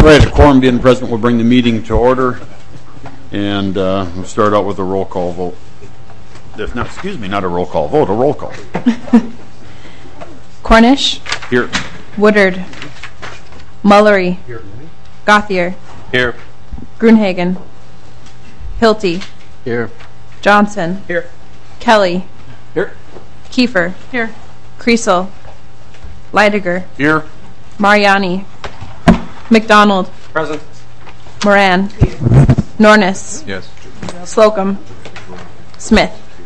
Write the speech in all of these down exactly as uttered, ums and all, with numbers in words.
right, a quorum being present, we'll bring the meeting to order, and uh, we'll start out with a roll call vote. There's not, excuse me, not a roll call vote, a roll call. Cornish. Here. Woodard. Mullery. Here. Gauthier. Here. Grunhagen. Hilty. Here. Johnson. Here. Kelly. Here. Kiefer. Here. Kriesel. Leidiger. Here. Mariani. McDonald. Present. Moran. Nornis. Yes. Slocum. Smith.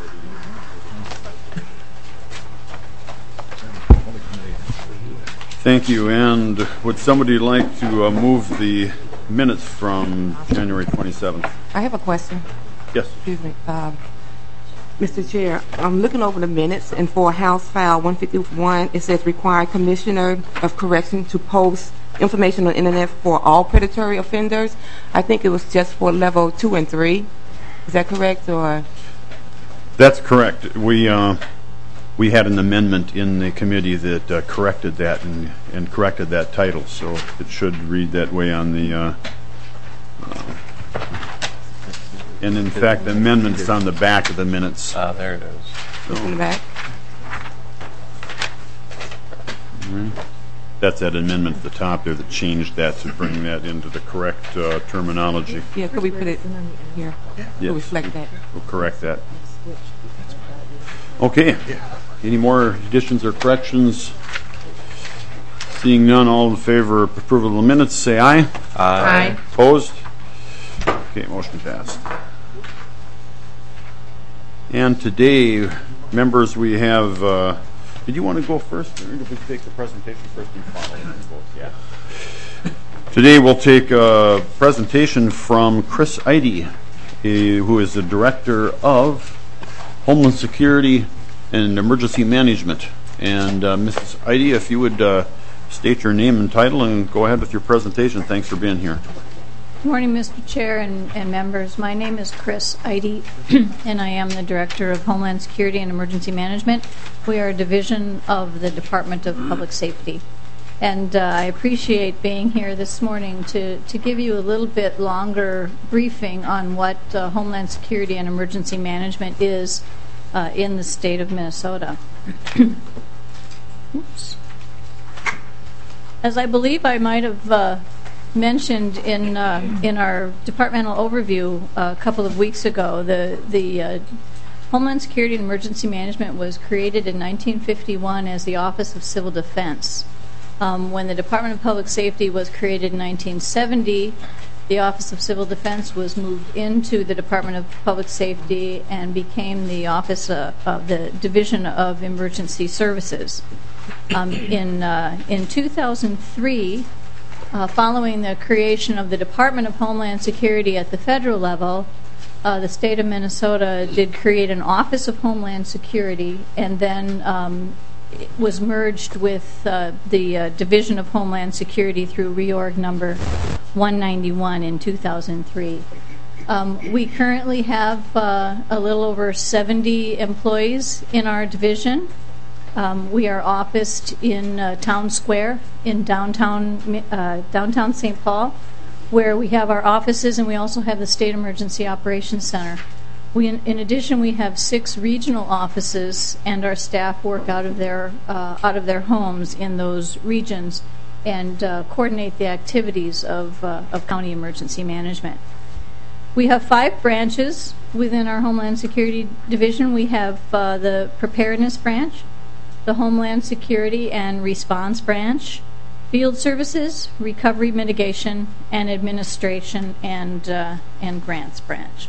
Thank you. And would somebody like to uh, move the minutes from January twenty-seventh? I have a question. Yes. Excuse me. Uh, Mister Chair, I'm looking over the minutes, and for House File one fifty-one, it says required Commissioner of Correction to post information on the Internet for all predatory offenders. I think it was just for level two and three. Is that correct? Or That's correct. We uh, we had an amendment in the committee that uh, corrected that and, and corrected that title, so it should read that way on the. Uh, uh, and in fact, the amendment's on the back of the minutes. Ah, there it is. So, in the back? mm-hmm. That's that amendment at the top there that changed that to bring that into the correct uh, terminology. Yeah, could we put it here Yes. to reflect that? We'll correct that. Okay. Any more additions or corrections? Seeing none, all in favor of approval of the minutes, say aye. Aye. Opposed? Okay, motion passed. And today, members, we have. Uh, did you want to go first, or did we take the presentation first and follow? Yeah. Today, we'll take a presentation from Chris Eide, who is the Director of Homeland Security and Emergency Management. And uh, Missus Eide, if you would uh, state your name and title and go ahead with your presentation. Thanks for being here. Good morning, Mister Chair and, and members. My name is Chris Eide, and I am the Director of Homeland Security and Emergency Management. We are a division of the Department of Public Safety. And uh, I appreciate being here this morning to, to give you a little bit longer briefing on what uh, Homeland Security and Emergency Management is uh, in the state of Minnesota. Oops. As I believe I might have uh, mentioned in uh, in our departmental overview uh, a couple of weeks ago, the the uh, Homeland Security and Emergency Management was created in nineteen fifty-one as the Office of Civil Defense. Um, when the Department of Public Safety was created in nineteen seventy, the Office of Civil Defense was moved into the Department of Public Safety and became the Office uh, of the Division of Emergency Services. Um, in uh, in two thousand three, uh, following the creation of the Department of Homeland Security at the federal level, uh, the state of Minnesota did create an Office of Homeland Security, and then um, it was merged with uh, the uh, Division of Homeland Security through reorg number one ninety-one in two thousand three. Um, we currently have uh, a little over seventy employees in our division. Um, we are officed in uh, Town Square in downtown uh, downtown Saint Paul, where we have our offices, and we also have the State Emergency Operations Center. We, in, in addition, we have six regional offices, and our staff work out of their uh, out of their homes in those regions and uh, coordinate the activities of uh, of county emergency management. We have five branches within our Homeland Security Division. We have uh, the Preparedness Branch, the Homeland Security and Response Branch, Field Services, Recovery Mitigation, and Administration and uh, and Grants Branch.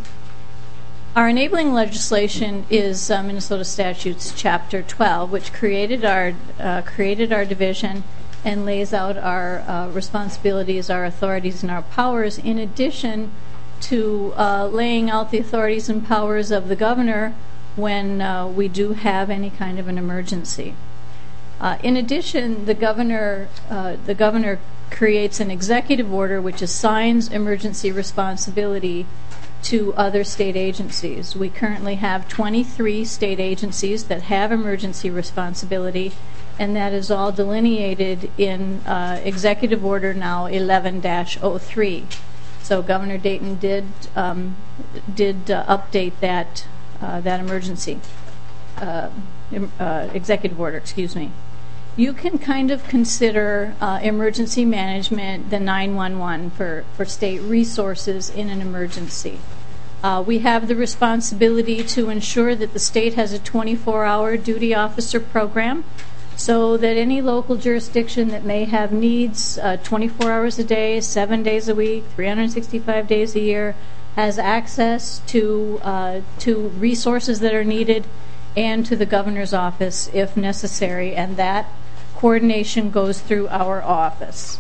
Our enabling legislation is uh, Minnesota Statutes Chapter twelve, which created our uh, created our division and lays out our uh, responsibilities, our authorities, and our powers, in addition to uh, laying out the authorities and powers of the governor when uh, we do have any kind of an emergency. Uh, in addition, the governor uh, the governor creates an executive order which assigns emergency responsibility to other state agencies. We currently have twenty-three state agencies that have emergency responsibility, and that is all delineated in uh, Executive Order now eleven dash oh three. So Governor Dayton did um, did uh, update that uh, that emergency uh, uh, executive order. Excuse me. You can kind of consider uh, emergency management the nine one one for for state resources in an emergency. Uh, we have the responsibility to ensure that the state has a twenty-four hour duty officer program, so that any local jurisdiction that may have needs uh, twenty-four hours a day, seven days a week, three hundred sixty-five days a year, has access to uh, to resources that are needed and to the governor's office if necessary, and that coordination goes through our office.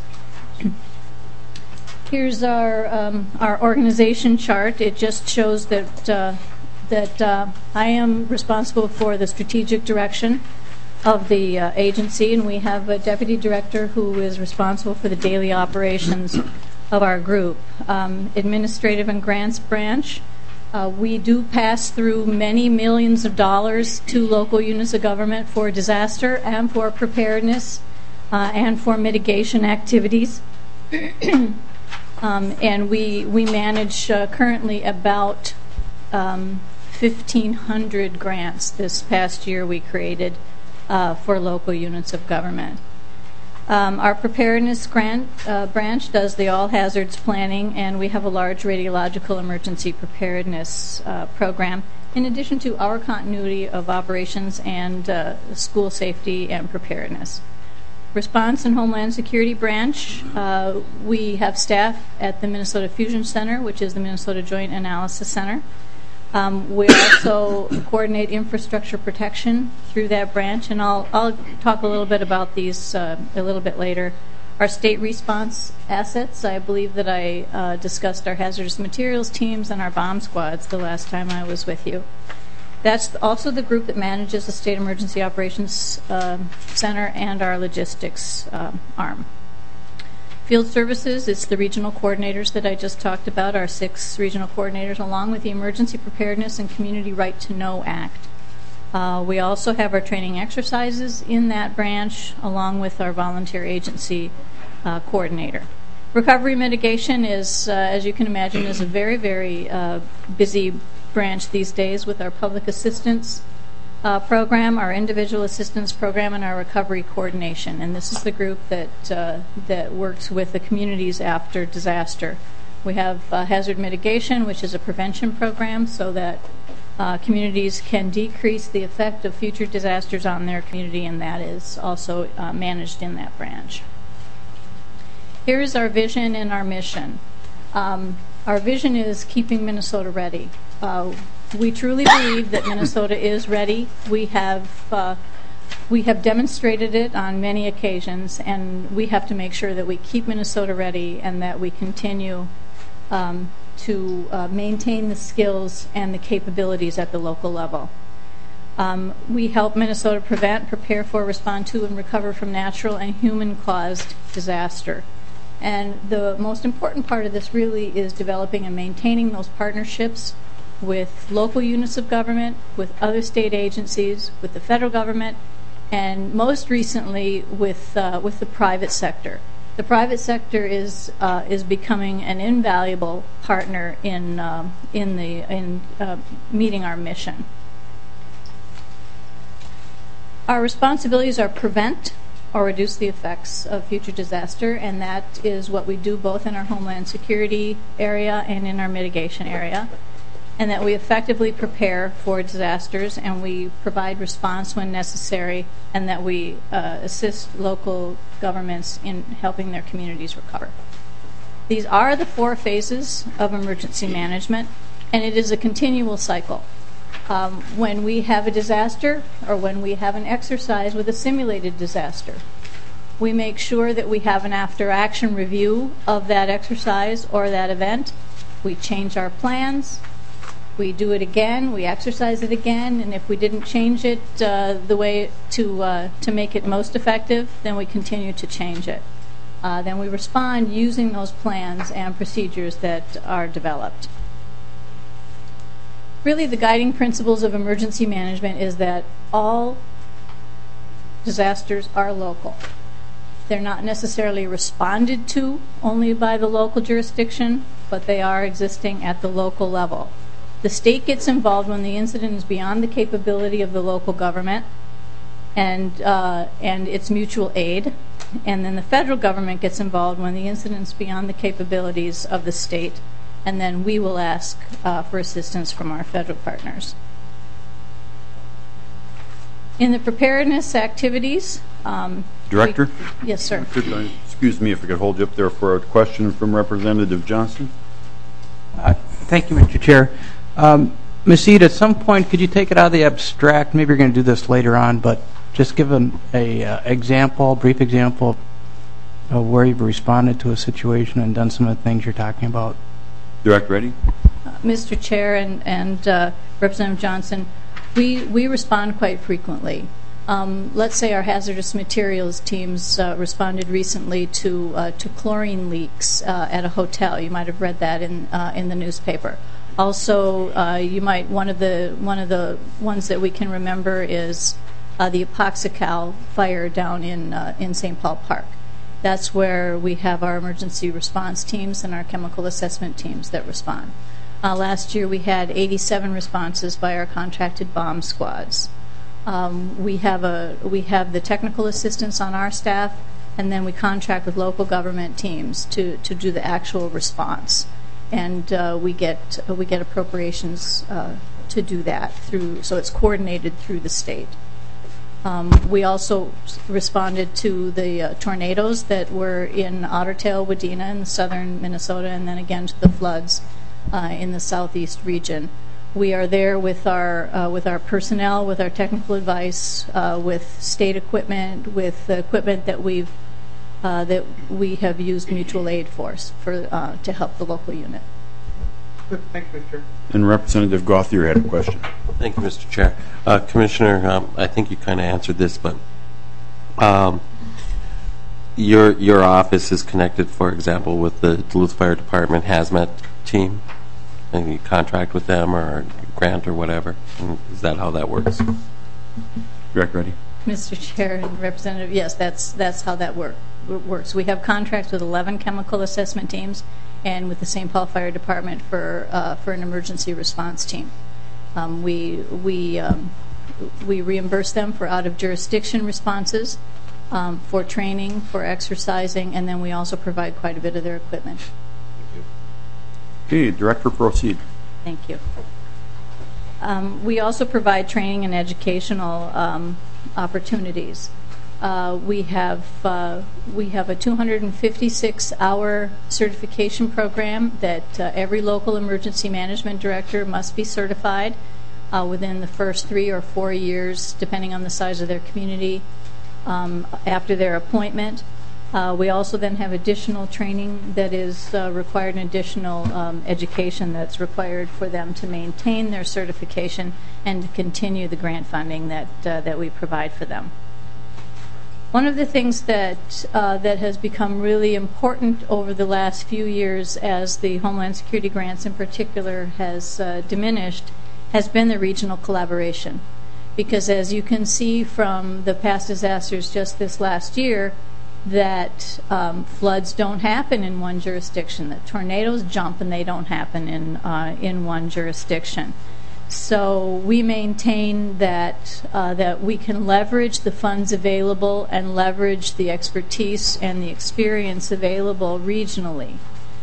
Here's our um, our organization chart. It just shows that uh, that uh, I am responsible for the strategic direction of the uh, agency, and we have a deputy director who is responsible for the daily operations of our group. Um, administrative and grants branch. Uh, we do pass through many millions of dollars to local units of government for disaster and for preparedness uh, and for mitigation activities. um, and we we manage uh, currently about um, fifteen hundred grants. This past year we created uh, for local units of government. Um, our preparedness grant uh, branch does the all hazards planning, and we have a large radiological emergency preparedness uh, program, in addition to our continuity of operations and uh, school safety and preparedness. Response and Homeland Security branch, uh, we have staff at the Minnesota Fusion Center, which is the Minnesota Joint Analysis Center. Um, we also coordinate infrastructure protection through that branch, and I'll, I'll talk a little bit about these uh, a little bit later. Our state response assets, I believe that I uh, discussed our hazardous materials teams and our bomb squads the last time I was with you. That's also the group that manages the State Emergency Operations uh, Center and our logistics uh, arm. Field services is the regional coordinators that I just talked about, our six regional coordinators, along with the Emergency Preparedness and Community Right to Know Act. Uh, we also have our training exercises in that branch, along with our volunteer agency uh, coordinator. Recovery mitigation is, uh, as you can imagine, is a very, very uh, busy branch these days with our public assistance Uh, program, our individual assistance program, and our recovery coordination. And this is the group that uh, that works with the communities after disaster. We have uh, hazard mitigation, which is a prevention program, so that uh, communities can decrease the effect of future disasters on their community, and that is also uh, managed in that branch. Here is our vision and our mission. Um, our vision is keeping Minnesota ready. Uh, We truly believe that Minnesota is ready. We have uh, we have demonstrated it on many occasions, and we have to make sure that we keep Minnesota ready and that we continue um, to uh, maintain the skills and the capabilities at the local level. Um, we help Minnesota prevent, prepare for, respond to, and recover from natural and human-caused disaster. And the most important part of this really is developing and maintaining those partnerships with local units of government, with other state agencies, with the federal government, and most recently with uh, with the private sector. The private sector is uh, is becoming an invaluable partner in um, in the in uh, meeting our mission. Our responsibilities are prevent or reduce the effects of future disaster, and that is what we do both in our Homeland Security area and in our mitigation area. And that we effectively prepare for disasters, and we provide response when necessary, and that we uh, assist local governments in helping their communities recover. These are the four phases of emergency management, and it is a continual cycle. Um, when we have a disaster, or when we have an exercise with a simulated disaster, we make sure that we have an after-action review of that exercise or that event. We change our plans. We do it again, we exercise it again, and if we didn't change it uh, the way to uh, to make it most effective, then we continue to change it. Uh, then we respond using those plans and procedures that are developed. Really, the guiding principles of emergency management is that all disasters are local. They're not necessarily responded to only by the local jurisdiction, but they are existing at the local level. The state gets involved when the incident is beyond the capability of the local government, and uh, and it's mutual aid. And then the federal government gets involved when the incident is beyond the capabilities of the state, and then we will ask uh, for assistance from our federal partners. In the preparedness activities, um, Director? we, yes, sir. Could I, excuse me if I could hold you up there for a question from Representative Johnson. Uh, thank you, Mister Chair. Um, Miz Eid, at some point, could you take it out of the abstract? Maybe you're going to do this later on, but just give an a, uh, example, brief example of where you've responded to a situation and done some of the things you're talking about. Director, ready? Uh, Mister Chair and, and uh, Representative Johnson, we, we respond quite frequently. Um, let's say our hazardous materials teams uh, responded recently to uh, to chlorine leaks uh, at a hotel. You might have read that in uh, in the newspaper. Also, uh, you might one of the one of the ones that we can remember is uh, the Epoxical fire down in uh, in Saint Paul Park. That's where we have our emergency response teams and our chemical assessment teams that respond. Uh, last year, we had eighty-seven responses by our contracted bomb squads. Um, we have a we have the technical assistance on our staff, and then we contract with local government teams to, to do the actual response, and uh, we get uh, we get appropriations uh, to do that through. So it's coordinated through the state. Um, we also responded to the uh, tornadoes that were in Otter Tail, Wadena, in southern Minnesota, and then again to the floods uh, in the southeast region. We are there with our uh, with our personnel, with our technical advice, uh, with state equipment, with the equipment that we've uh, that we have used mutual aid for for uh, to help the local unit. Good. Thanks, Mister And Representative Gauthier had a question. Thank you, Mister Chair. Uh, Commissioner, um, I think you kind of answered this, but um, your your office is connected, for example, with the Duluth Fire Department hazmat team, and you contract with them or grant or whatever. Is that how that works? Director, ready? Mister Chair and Representative, yes, that's that's how that work, works. We have contracts with eleven chemical assessment teams and with the Saint Paul Fire Department for uh, for an emergency response team. Um, we we um, we reimburse them for out of jurisdiction responses, um, for training, for exercising, and then we also provide quite a bit of their equipment. Okay, Director, proceed. Thank you. Um, we also provide training and educational um, opportunities. Uh, we have uh, we have a two hundred fifty-six hour certification program that uh, every local emergency management director must be certified uh, within the first three or four years, depending on the size of their community, um, after their appointment. Uh, we also then have additional training that is uh, required, and additional um, education that's required for them to maintain their certification and to continue the grant funding that uh, that we provide for them. One of the things that uh, that has become really important over the last few years, as the Homeland Security grants in particular has uh, diminished, has been the regional collaboration. Because as you can see from the past disasters just this last year, that um, floods don't happen in one jurisdiction, that tornadoes jump and they don't happen in uh, in one jurisdiction. So we maintain that uh, that we can leverage the funds available and leverage the expertise and the experience available regionally,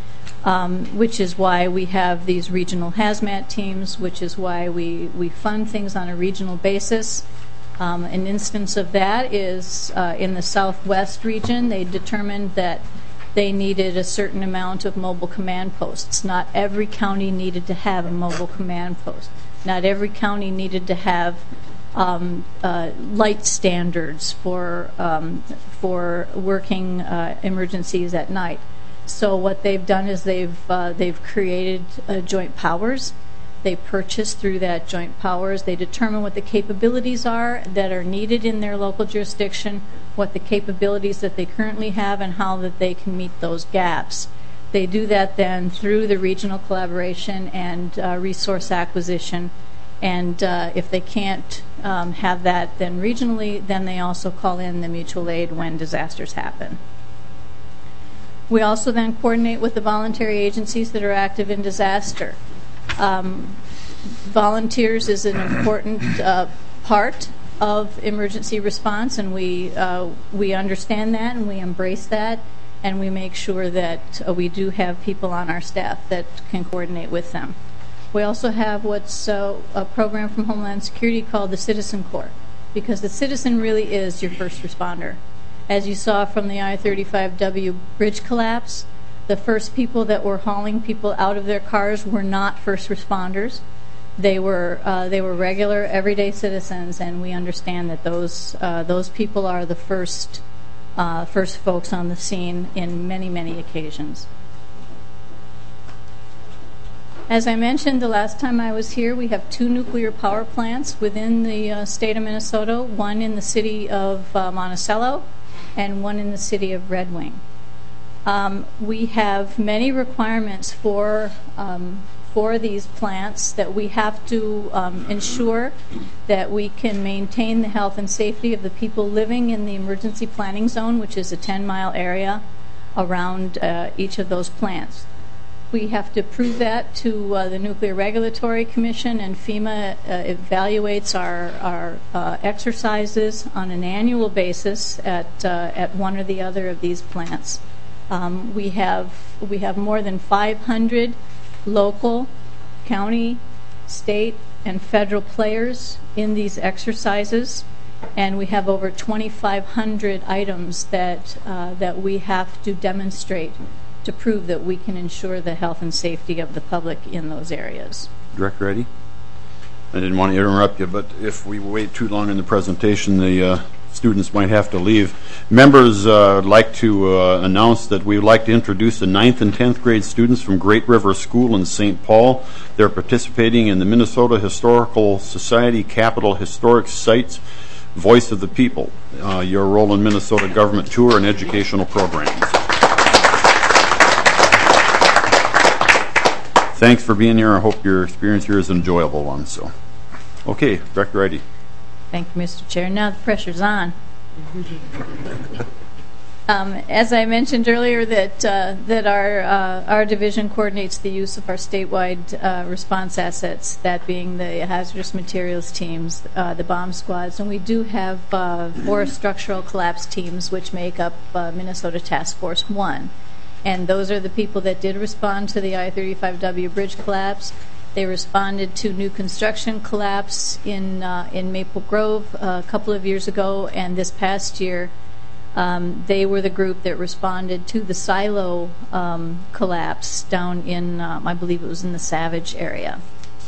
um, which is why we have these regional hazmat teams, which is why we, we fund things on a regional basis. Um, an instance of that is uh, in the Southwest region. They determined that they needed a certain amount of mobile command posts. Not every county needed to have a mobile command post. Not every county needed to have um, uh, light standards for um, for working uh, emergencies at night. So what they've done is they've uh, they've created uh, joint powers. They purchase through that joint powers. They determine what the capabilities are that are needed in their local jurisdiction, what the capabilities that they currently have, and how that they can meet those gaps. They do that then through the regional collaboration and uh, resource acquisition. And uh, if they can't um, have that then regionally, then they also call in the mutual aid when disasters happen. We also then coordinate with the voluntary agencies that are active in disaster. Um, volunteers is an important uh, part of emergency response, and we uh, we understand that and we embrace that, and we make sure that uh, we do have people on our staff that can coordinate with them. We also have what's uh, a program from Homeland Security called the Citizen Corps, because the citizen really is your first responder. As you saw from the I thirty-five W bridge collapse, the first people that were hauling people out of their cars were not first responders. They were uh, they were regular, everyday citizens, and we understand that those uh, those people are the first uh, first folks on the scene in many, many occasions. As I mentioned the last time I was here, we have two nuclear power plants within the uh, state of Minnesota, one in the city of uh, Monticello and one in the city of Red Wing. Um, we have many requirements for um, for these plants that we have to um, ensure that we can maintain the health and safety of the people living in the emergency planning zone, which is a ten mile area around uh, each of those plants. We have to prove that to uh, the Nuclear Regulatory Commission, and FEMA uh, evaluates our, our uh, exercises on an annual basis at, uh, at one or the other of these plants. Um, we have we have more than five hundred local, county, state, and federal players in these exercises, and we have over twenty-five hundred items that uh, that we have to demonstrate to prove that we can ensure the health and safety of the public in those areas. Director Eddy? I didn't want to interrupt you, but if we wait too long in the presentation, the uh, students might have to leave. Members uh, would like to uh, announce that we would like to introduce the ninth and tenth grade students from Great River School in Saint Paul. They're participating in the Minnesota Historical Society Capital Historic Sites Voice of the People, uh, your role in Minnesota government tour and educational programs. Thanks for being here. I hope your experience here is an enjoyable one. So, okay, Director Eddy. Thank you, Mister Chair. Now the pressure's on. um, as I mentioned earlier, that uh, that our uh, our division coordinates the use of our statewide uh, response assets, that being the hazardous materials teams, uh, the bomb squads, and we do have uh, four structural collapse teams, which make up uh, Minnesota Task Force One. And those are the people that did respond to the I thirty-five W bridge collapse. They responded to new construction collapse in uh, in Maple Grove uh, a couple of years ago, and this past year um, they were the group that responded to the silo um, collapse down in, um, I believe it was in the Savage area.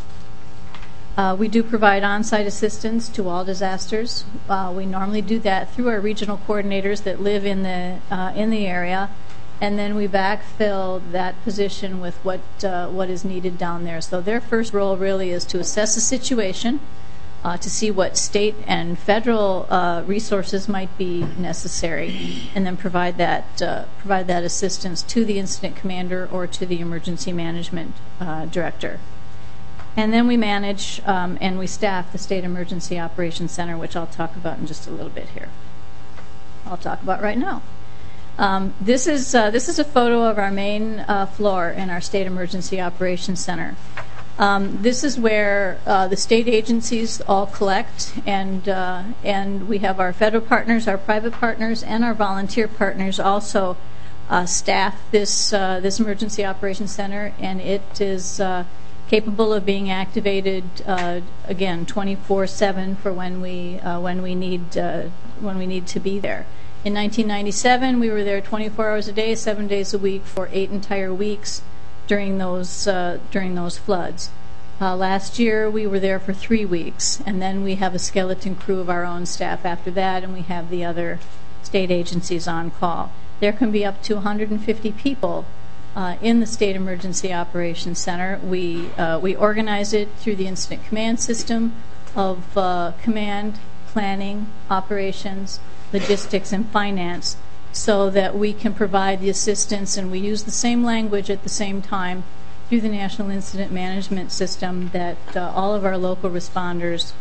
Uh, we do provide on-site assistance to all disasters. Uh, we normally do that through our regional coordinators that live in the uh, in the area. And then we backfill that position with what uh, what is needed down there. So their first role really is to assess the situation, uh, to see what state and federal uh, resources might be necessary, and then provide that uh, provide that assistance to the incident commander or to the emergency management uh, director. And then we manage um, and we staff the State Emergency Operations Center, which I'll talk about in just a little bit here. I'll talk about right now. Um, this is uh, this is a photo of our main uh, floor in our State Emergency Operations Center. Um, this is where uh, the state agencies all collect, and uh, and we have our federal partners, our private partners, and our volunteer partners also uh, staff this uh, this Emergency Operations Center, and it is uh, capable of being activated uh, again twenty-four seven for when we uh, when we need uh, when we need to be there. In nineteen ninety-seven, we were there twenty-four hours a day, seven days a week for eight entire weeks during those uh, during those floods. Uh, last year, we were there for three weeks, and then we have a skeleton crew of our own staff after that, and we have the other state agencies on call. There can be up to one hundred fifty people uh, in the State Emergency Operations Center. We uh, we organize it through the incident command system of uh, command, planning, operations, logistics, and finance, so that we can provide the assistance, and we use the same language at the same time through the National Incident Management System that uh, all of our local responders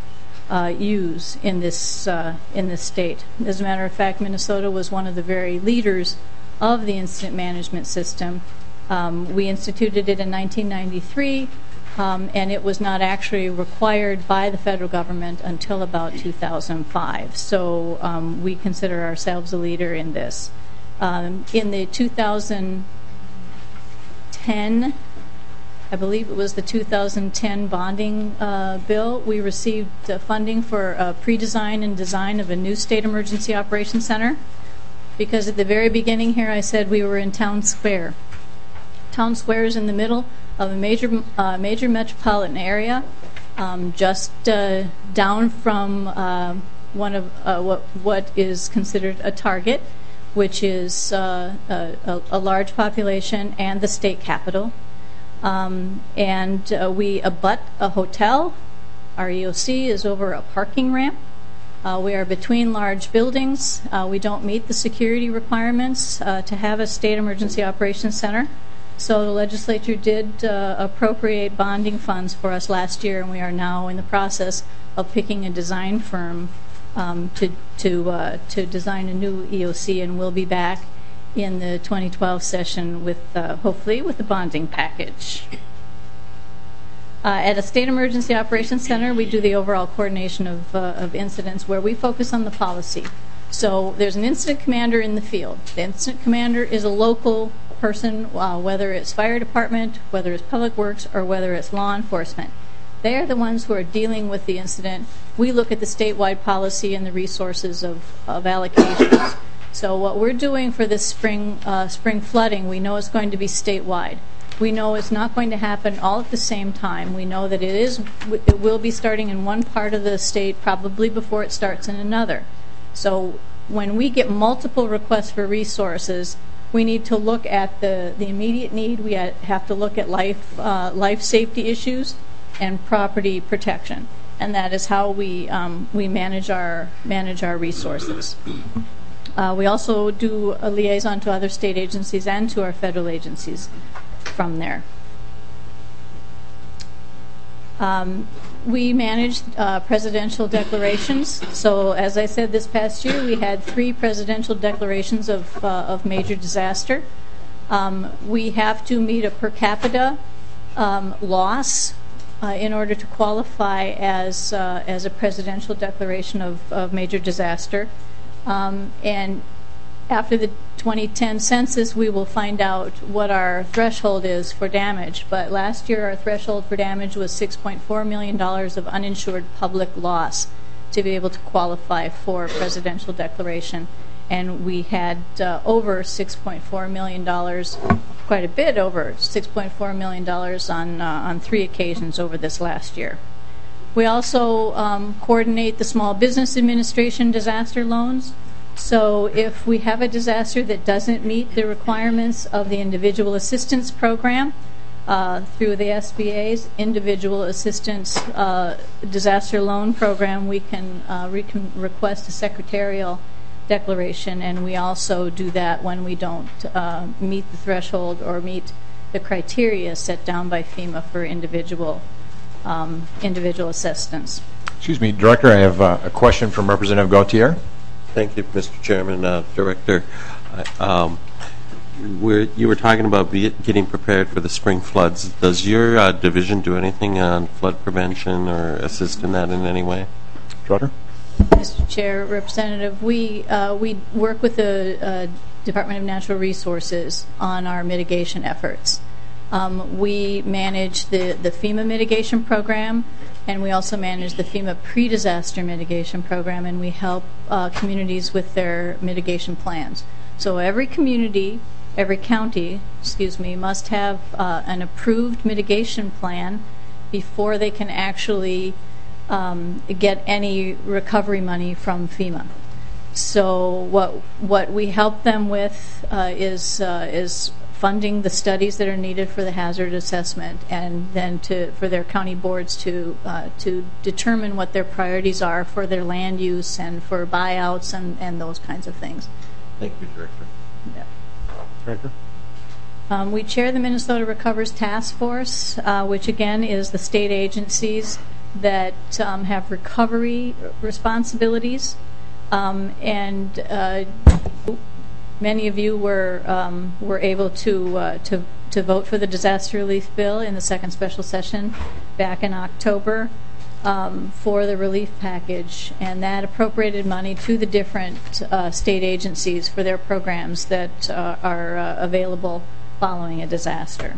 uh, use in this uh, in this state. As a matter of fact, Minnesota was one of the very leaders of the incident management system. Um, we instituted it in nineteen ninety-three, um, and it was not actually required by the federal government until about two thousand five. So um, we consider ourselves a leader in this. Um, in the two thousand ten, I believe it was the two thousand ten bonding uh, bill, we received uh, funding for uh, pre-design and design of a new state emergency operations center. Because at the very beginning here I said we were in Town Square. Town Square is in the middle of a major uh, major metropolitan area, um, just uh, down from uh, one of uh, what what is considered a target, which is uh, a, a large population and the state capital. Um, and uh, we abut a hotel. Our E O C is over a parking ramp. Uh, we are between large buildings. Uh, we don't meet the security requirements uh, to have a state emergency operations center. So the legislature did uh, appropriate bonding funds for us last year, and we are now in the process of picking a design firm um, to to uh, to design a new E O C, and we'll be back in the twenty twelve session with uh, hopefully with the bonding package. Uh, at a state emergency operations center, we do the overall coordination of, uh, of incidents where we focus on the policy. So there's an incident commander in the field. The incident commander is a local person, uh, whether it's fire department, whether it's public works, or whether it's law enforcement. They are the ones who are dealing with the incident. We look at the statewide policy and the resources of, of allocations. So what we're doing for this spring, uh, spring flooding, we know it's going to be statewide. We know it's not going to happen all at the same time. We know that it is. It will be starting in one part of the state probably before it starts in another. So when we get multiple requests for resources, we need to look at the, the immediate need. We have to look at life uh, life safety issues and property protection, and that is how we um, we manage our manage our resources. Uh, we also do a liaison to other state agencies and to our federal agencies from there. Um, we managed uh, presidential declarations. So as I said, this past year we had three presidential declarations of, uh, of major disaster. Um, we have to meet a per capita um, loss uh, in order to qualify as, uh, as a presidential declaration of, of major disaster. Um, and after the twenty ten census, we will find out what our threshold is for damage. But last year, our threshold for damage was six point four million dollars of uninsured public loss to be able to qualify for a presidential declaration. And we had uh, over six point four million dollars, quite a bit over six point four million dollars on, uh, on three occasions over this last year. We also um, coordinate the Small Business Administration disaster loans. So if we have a disaster that doesn't meet the requirements of the Individual Assistance Program uh, through the S B A's Individual Assistance uh, Disaster Loan Program, we can, uh, we can request a secretarial declaration, and we also do that when we don't uh, meet the threshold or meet the criteria set down by FEMA for individual um, individual assistance. Excuse me, Director, I have uh, a question from Representative Gautier. Thank you, Mister Chairman. Uh, Director, um, we're, you were talking about be, getting prepared for the spring floods. Does your uh, division do anything on flood prevention or assist in that in any way? Director? Mister Chair, Representative, we, uh, we work with the uh, Department of Natural Resources on our mitigation efforts. Um, we manage the, the FEMA mitigation program, and we also manage the FEMA pre-disaster mitigation program, and we help uh, communities with their mitigation plans. So every community, every county, excuse me, must have uh, an approved mitigation plan before they can actually um, get any recovery money from FEMA. So what what we help them with uh, is uh, is funding the studies that are needed for the hazard assessment, and then to for their county boards to uh, to determine what their priorities are for their land use and for buyouts and, and those kinds of things. Thank you, Director. Yeah. Director? Um, we chair the Minnesota Recovers Task Force, uh, which again is the state agencies that um, have recovery responsibilities, um, and uh, many of you were um, were able to uh, to to vote for the disaster relief bill in the second special session back in October um, for the relief package, and that appropriated money to the different uh, state agencies for their programs that uh, are uh, available following a disaster.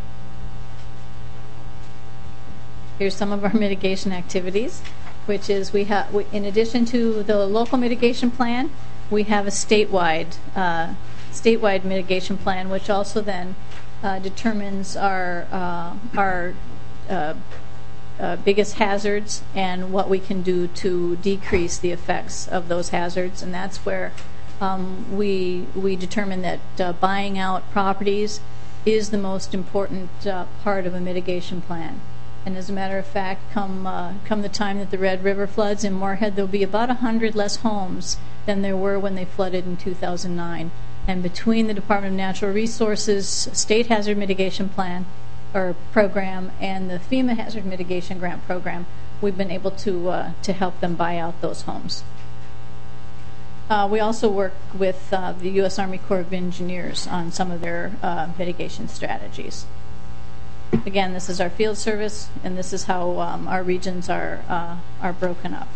Here's some of our mitigation activities, which is we have, in addition to the local mitigation plan, we have a statewide uh, statewide mitigation plan, which also then uh, determines our uh, our uh, uh, biggest hazards and what we can do to decrease the effects of those hazards. And that's where um, we we determine that uh, buying out properties is the most important uh, part of a mitigation plan. And as a matter of fact, come uh, come the time that the Red River floods in Moorhead, there'll be about one hundred less homes than there were when they flooded in two thousand nine. And between the Department of Natural Resources State Hazard Mitigation Plan or program and the FEMA Hazard Mitigation Grant Program, we've been able to uh, to help them buy out those homes. Uh, we also work with uh, the U S Army Corps of Engineers on some of their uh, mitigation strategies. Again, this is our field service, and this is how um, our regions are uh, are broken up.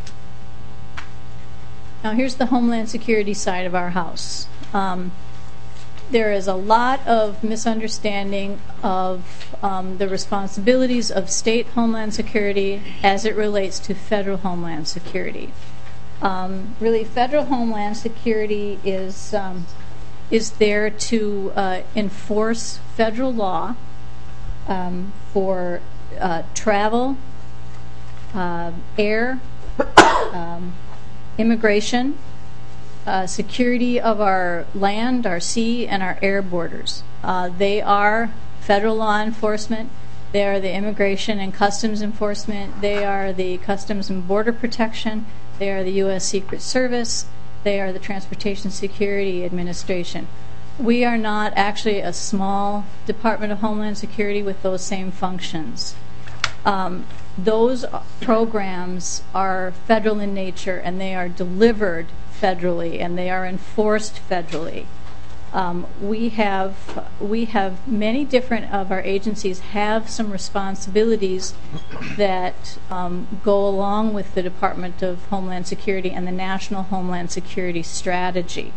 Now, here's the Homeland Security side of our house. Um, there is a lot of misunderstanding of um, the responsibilities of state Homeland Security as it relates to federal Homeland Security. Um, really, federal Homeland Security is um, is there to uh, enforce federal law. Um, for uh, travel, uh, air, um, immigration, uh, security of our land, our sea, and our air borders. Uh, they are federal law enforcement. They are the immigration and customs enforcement. They are the Customs and Border Protection. They are the U S Secret Service. They are the Transportation Security Administration. We are not actually a small Department of Homeland Security with those same functions. Um, those programs are federal in nature, and they are delivered federally, and they are enforced federally. Um, we have we have many different of our agencies have some responsibilities that um, go along with the Department of Homeland Security and the National Homeland Security Strategy.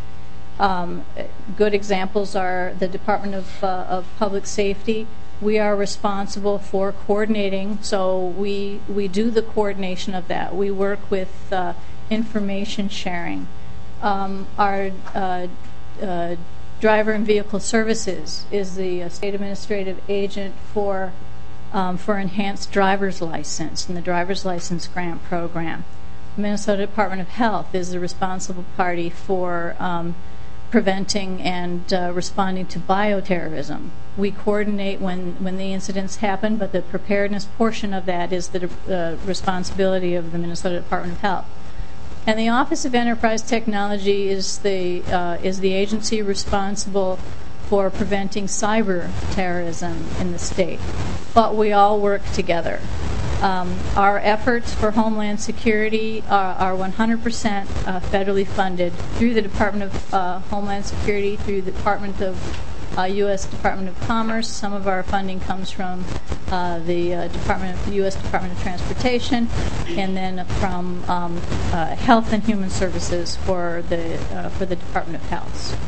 Um, good examples are the Department of, uh, of Public Safety. We are responsible for coordinating, so we we do the coordination of that. We work with uh, information sharing. Um, our uh, uh, Driver and Vehicle Services is the uh, state administrative agent for um, for enhanced driver's license and the driver's license grant program. The Minnesota Department of Health is the responsible party for um, preventing and uh, responding to bioterrorism. We coordinate when, when the incidents happen, but the preparedness portion of that is the uh, responsibility of the Minnesota Department of Health. And the Office of Enterprise Technology is the uh, is the agency responsible for preventing cyber terrorism in the state. But we all work together. Um, our efforts for Homeland Security are, are one hundred percent uh, federally funded through the Department of uh, Homeland Security, through the Department of uh, U S Department of Commerce. Some of our funding comes from uh, the uh, Department of, U S Department of Transportation, and then from um, uh, Health and Human Services for the uh, for the Department of Health.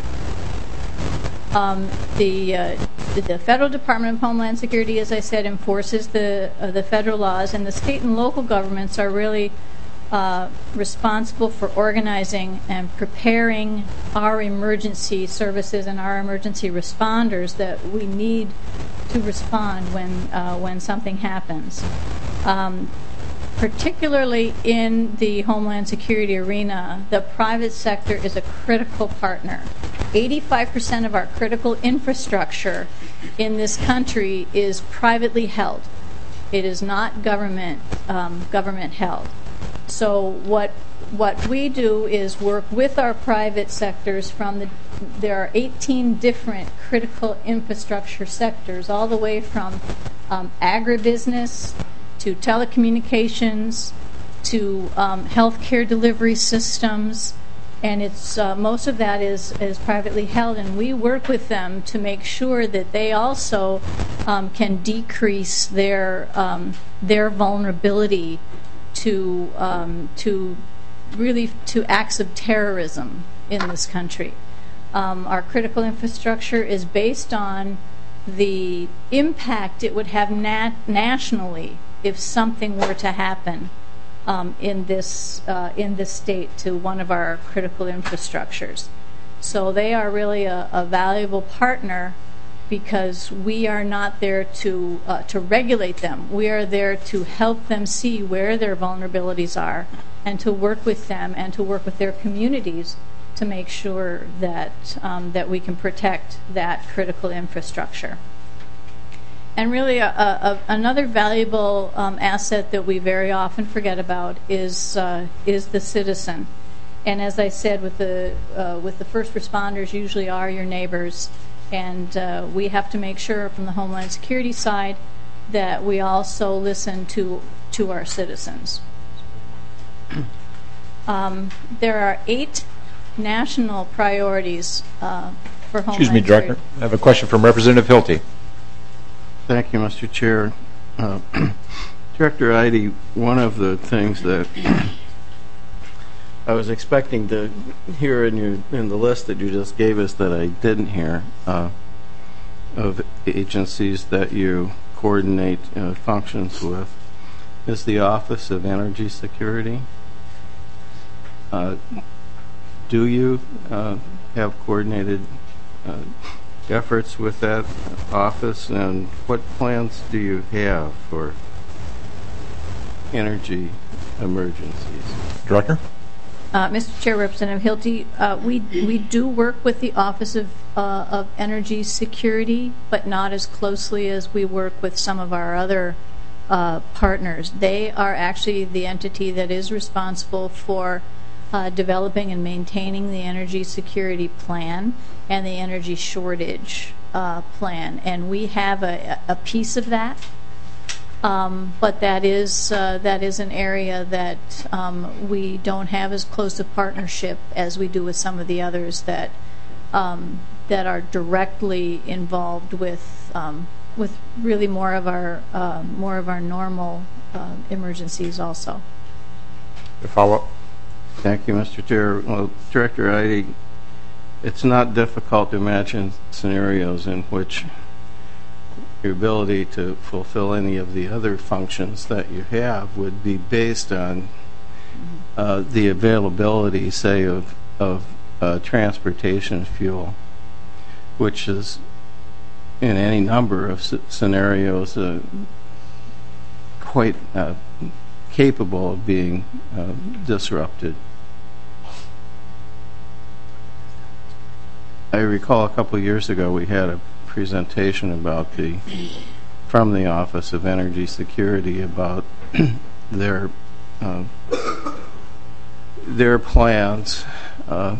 Um, the, uh, the the Federal Department of Homeland Security, as I said, enforces the uh, the federal laws, and the state and local governments are really uh, responsible for organizing and preparing our emergency services and our emergency responders that we need to respond when uh, when something happens. Um, Particularly in the Homeland Security arena, the private sector is a critical partner. eighty-five percent of our critical infrastructure in this country is privately held. It is not government um, government held. So what what we do is work with our private sectors from the there are eighteen different critical infrastructure sectors, all the way from um, agribusiness to telecommunications, to um, healthcare delivery systems, and it's uh, most of that is, is privately held, and we work with them to make sure that they also um, can decrease their um, their vulnerability to um, to really to acts of terrorism in this country. Um, our critical infrastructure is based on the impact it would have nat nationally if something were to happen um, in this uh, in this state to one of our critical infrastructures. So they are really a, a valuable partner, because we are not there to uh, to regulate them. We are there to help them see where their vulnerabilities are, and to work with them and to work with their communities to make sure that um, that we can protect that critical infrastructure. And really, a, a, another valuable um, asset that we very often forget about is uh, is the citizen. And as I said, with the uh, with the first responders, usually are your neighbors, and uh, we have to make sure from the Homeland Security side that we also listen to to our citizens. Um, there are eight national priorities uh, for Homeland Excuse me, Director. Security. I have a question from Representative Hilty. Thank you, Mister Chair. Uh, Director Ide, one of the things that I was expecting to hear in your in the list that you just gave us that I didn't hear, uh, of agencies that you coordinate uh, functions with, is the Office of Energy Security. Uh, do you uh, have coordinated uh, efforts with that office, and what plans do you have for energy emergencies? Director? Uh, Mister Chair, Representative Hilty, uh, we we do work with the Office of uh, of Energy Security, but not as closely as we work with some of our other uh, partners. They are actually the entity that is responsible for uh, developing and maintaining the energy security plan and the energy shortage uh, plan, and we have a, a piece of that. Um, but that is uh, that is an area that um, we don't have as close a partnership as we do with some of the others that um, that are directly involved with um, with really more of our uh, more of our normal uh, emergencies also. A follow-up. Thank you, Mister Chair. Well, Director Ide, it's not difficult to imagine scenarios in which your ability to fulfill any of the other functions that you have would be based on uh, the availability, say, of, of uh, transportation fuel, which is in any number of s scenarios uh, quite uh, capable of being uh, disrupted. I recall a couple of years ago we had a presentation about the from the Office of Energy Security about their uh, their plans, uh,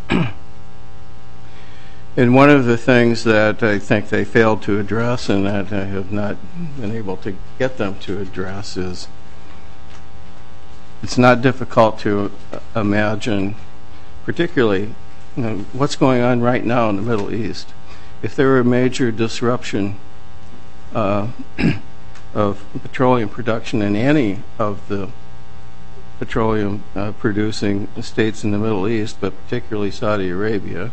and one of the things that I think they failed to address, and that I have not been able to get them to address, is it's not difficult to imagine, particularly you know, what's going on right now in the Middle East. If there were a major disruption uh, of petroleum production in any of the petroleum uh, producing states in the Middle East, but particularly Saudi Arabia,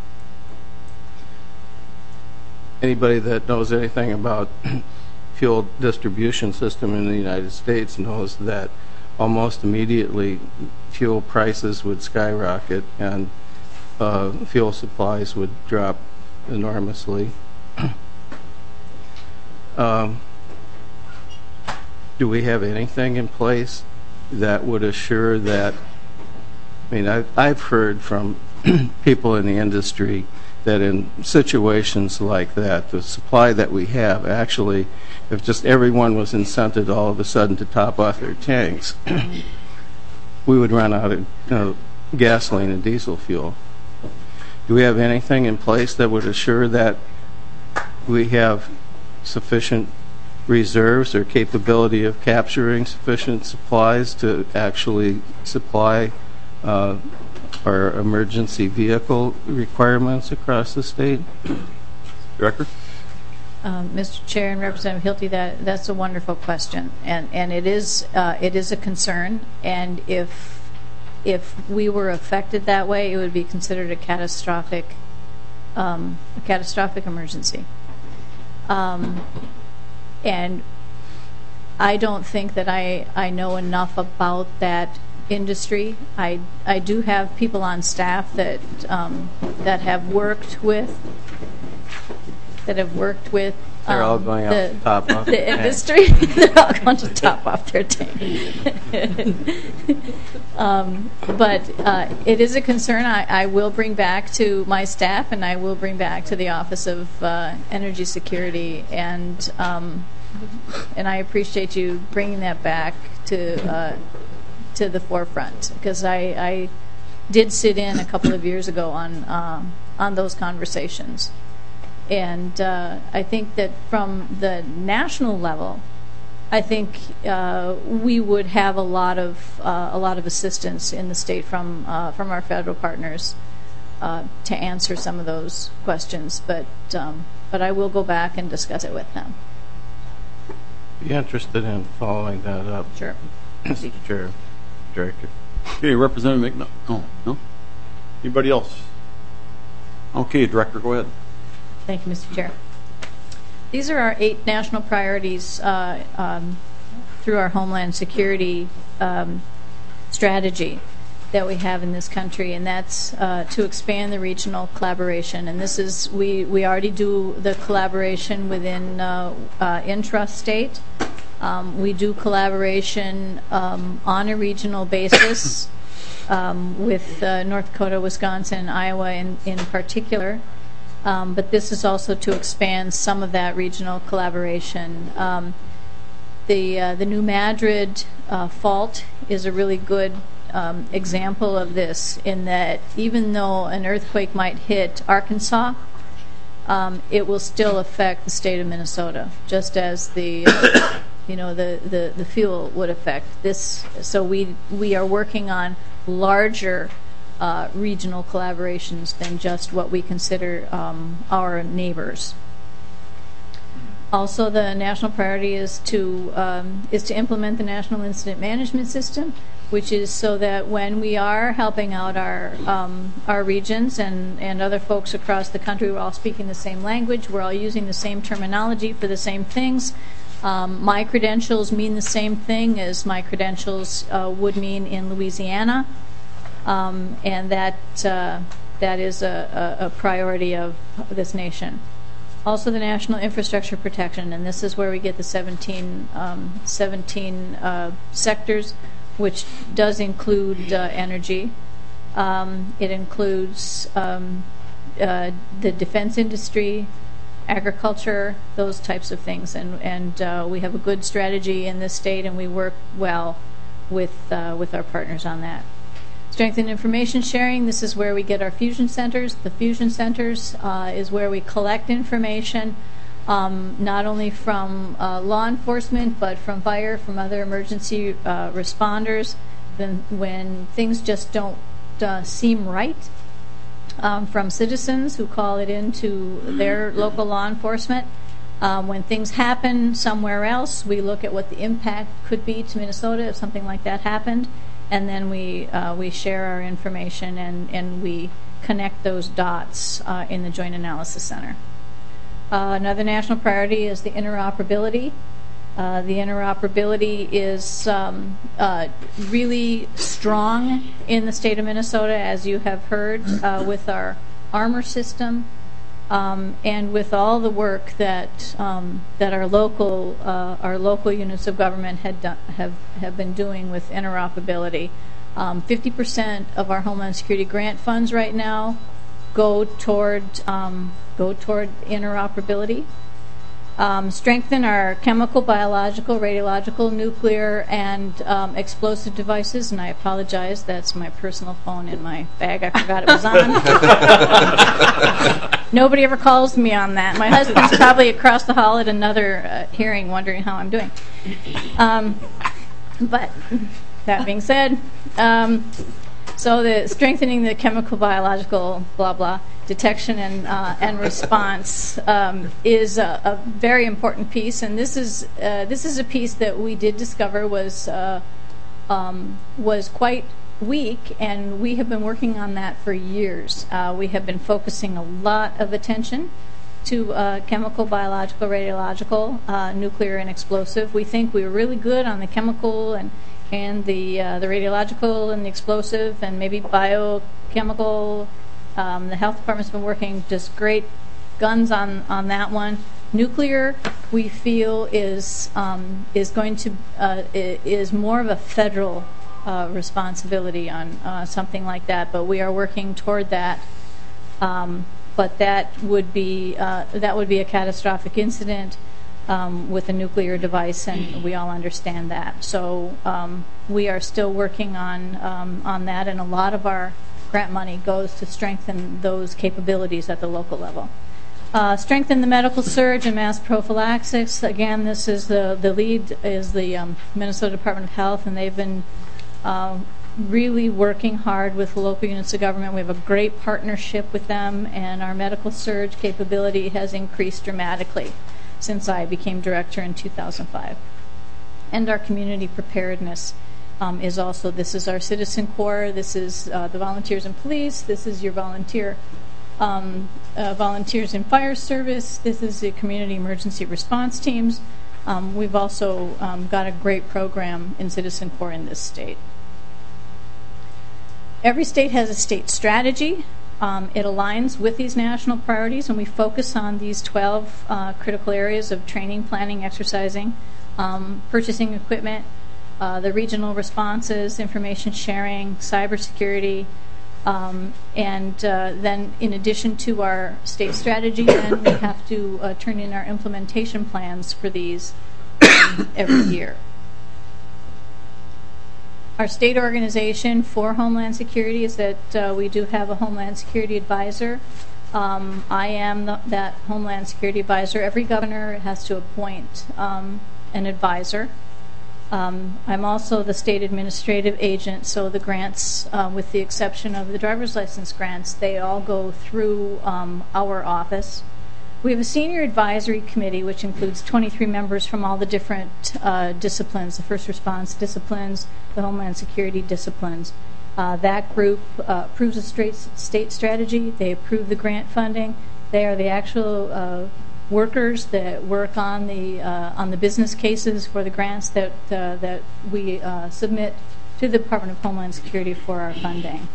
anybody that knows anything about fuel distribution system in the United States knows that almost immediately fuel prices would skyrocket and uh, fuel supplies would drop enormously. um, do we have anything in place that would assure that? I mean, I've, I've heard from people in the industry that in situations like that, the supply that we have actually, if just everyone was incented all of a sudden to top off their tanks, we would run out of uh, gasoline and diesel fuel. Do we have anything in place that would assure that we have sufficient reserves or capability of capturing sufficient supplies to actually supply uh, our emergency vehicle requirements across the state? Director? Um, Mister Chair and Representative Hilty, that that's a wonderful question, and and it is uh, it is a concern. And if if we were affected that way, it would be considered a catastrophic um, a catastrophic emergency. Um, and I don't think that I I know enough about that industry. I I do have people on staff that um, that have worked with. that have worked with um, They're all going the, out to top off the their tank. industry. They're all going to top off their tank. um, but uh, it is a concern I, I will bring back to my staff, and I will bring back to the Office of uh, Energy Security, and um, and I appreciate you bringing that back to uh, to the forefront, because I, I did sit in a couple of years ago on um, on those conversations. And uh, I think that from the national level, I think uh, we would have a lot of uh, a lot of assistance in the state from uh, from our federal partners uh, to answer some of those questions. But um, but I will go back and discuss it with them. Be interested in following that up. Sure. Mister Chair, Director. Okay, Representative McNaught. Oh, no? Anybody else? Okay, Director, go ahead. Thank you, Mister Chair. These are our eight national priorities uh, um, through our Homeland Security um, strategy that we have in this country, and that's uh, to expand the regional collaboration. And this is, we, we already do the collaboration within uh, uh, intrastate. Um, we do collaboration um, on a regional basis um, with uh, North Dakota, Wisconsin, Iowa in, in particular. Um, but this is also to expand some of that regional collaboration. Um, the uh, the New Madrid uh, fault is a really good um, example of this, in that even though an earthquake might hit Arkansas, um, it will still affect the state of Minnesota, just as the uh, you know the, the, the fuel would affect this. So we we are working on larger Uh, regional collaborations than just what we consider um, our neighbors. Also, the national priority is to um, is to implement the National Incident Management System, which is so that when we are helping out our um, our regions and, and other folks across the country, we're all speaking the same language, we're all using the same terminology for the same things. Um, my credentials mean the same thing as my credentials uh, would mean in Louisiana. Um, and that uh, that is a, a, a priority of this nation. Also, the national infrastructure protection, and this is where we get the seventeen, um, seventeen uh, sectors, which does include uh, energy. Um, it includes um, uh, the defense industry, agriculture, those types of things, and and uh, we have a good strategy in this state, and we work well with uh, with our partners on that. Strengthen information sharing. This is where we get our fusion centers. The fusion centers uh, is where we collect information, um, not only from uh, law enforcement, but from fire, from other emergency uh, responders. Then when things just don't uh, seem right, um, from citizens who call it into their local law enforcement. Um, when things happen somewhere else, we look at what the impact could be to Minnesota if something like that happened. And then we uh, we share our information, and, and we connect those dots uh, in the Joint Analysis Center. Uh, another national priority is the interoperability. Uh, the interoperability is um, uh, really strong in the state of Minnesota, as you have heard, uh, with our armor system. Um, and with all the work that um, that our local uh, our local units of government had done, have have been doing with interoperability, um, fifty percent of our Homeland Security grant funds right now go toward um, go toward interoperability. Um, strengthen our chemical, biological, radiological, nuclear, and um, explosive devices. And I apologize, that's my personal phone in my bag. I forgot it was on. Nobody ever calls me on that. My husband's probably across the hall at another uh, hearing wondering how I'm doing. Um, but that being said, um, so the strengthening the chemical, biological, blah, blah, detection and uh, and response um, is a, a very important piece. And this is uh, this is a piece that we did discover was uh, um, was quite weak, and we have been working on that for years. Uh, we have been focusing a lot of attention to uh, chemical, biological, radiological, uh, nuclear, and explosive. We think we were really good on the chemical and and the uh, the radiological and the explosive and maybe biochemical. Um, the health department's been working just great guns on, on that one. Nuclear, we feel, is um, is going to uh, is more of a federal uh, responsibility on uh, something like that, but we are working toward that. Um, but that would be uh, that would be a catastrophic incident um, with a nuclear device, and we all understand that. So um, we are still working on um, on that, and a lot of our grant money goes to strengthen those capabilities at the local level. Uh, strengthen the medical surge and mass prophylaxis. Again, this is the the lead is the um, Minnesota Department of Health, and they've been uh, really working hard with the local units of government. We have a great partnership with them, and our medical surge capability has increased dramatically since I became director in two thousand five. And our community preparedness um, is also, this is our citizen corps, this is uh, the volunteers in police, this is your volunteer um, uh, volunteers in fire service, this is the community emergency response teams. Um, we've also um, got a great program in citizen corps in this state. Every state has a state strategy. Um, it aligns with these national priorities, and we focus on these twelve uh, critical areas of training, planning, exercising, um, purchasing equipment, uh, the regional responses, information sharing, cybersecurity, um, and uh, then in addition to our state strategy, then we have to uh, turn in our implementation plans for these um, every year. Our state organization for Homeland Security is that uh, we do have a Homeland Security advisor. Um, I am the, that Homeland Security advisor. Every governor has to appoint um, an advisor. Um, I'm also the state administrative agent, so the grants, uh, with the exception of the driver's license grants, they all go through um, our office. We have a senior advisory committee, which includes twenty-three members from all the different uh, disciplines, the first response disciplines, the Homeland Security disciplines. Uh, that group uh, approves the straight state strategy. They approve the grant funding. They are the actual uh, workers that work on the uh, on the business cases for the grants that uh, that we uh, submit to the Department of Homeland Security for our funding.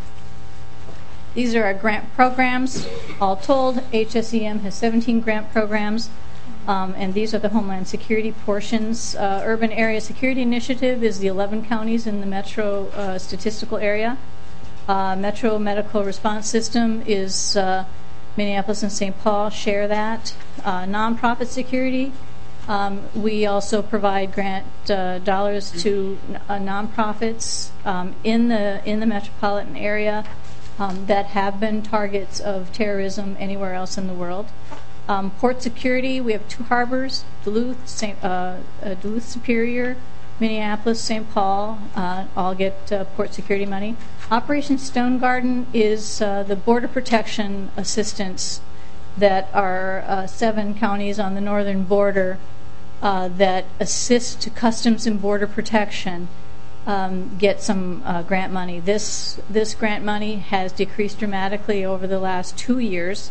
These are our grant programs. All told, H S E M has seventeen grant programs, um, and these are the Homeland Security portions. Uh, Urban Area Security Initiative is the eleven counties in the metro uh, statistical area. Uh, Metro Medical Response System is uh, Minneapolis and Saint Paul share that. Uh, nonprofit security, um, we also provide grant uh, dollars to uh, nonprofits um, in the in the metropolitan area. Um, that have been targets of terrorism anywhere else in the world. Um, port security, we have two harbors, Duluth, Saint, uh, uh, Duluth Superior, Minneapolis, Saint Paul, uh, all get uh, port security money. Operation Stone Garden is uh, the border protection assistance that are uh, seven counties on the northern border uh, that assist to Customs and Border Protection Um, get some uh, grant money. This this grant money has decreased dramatically over the last two years,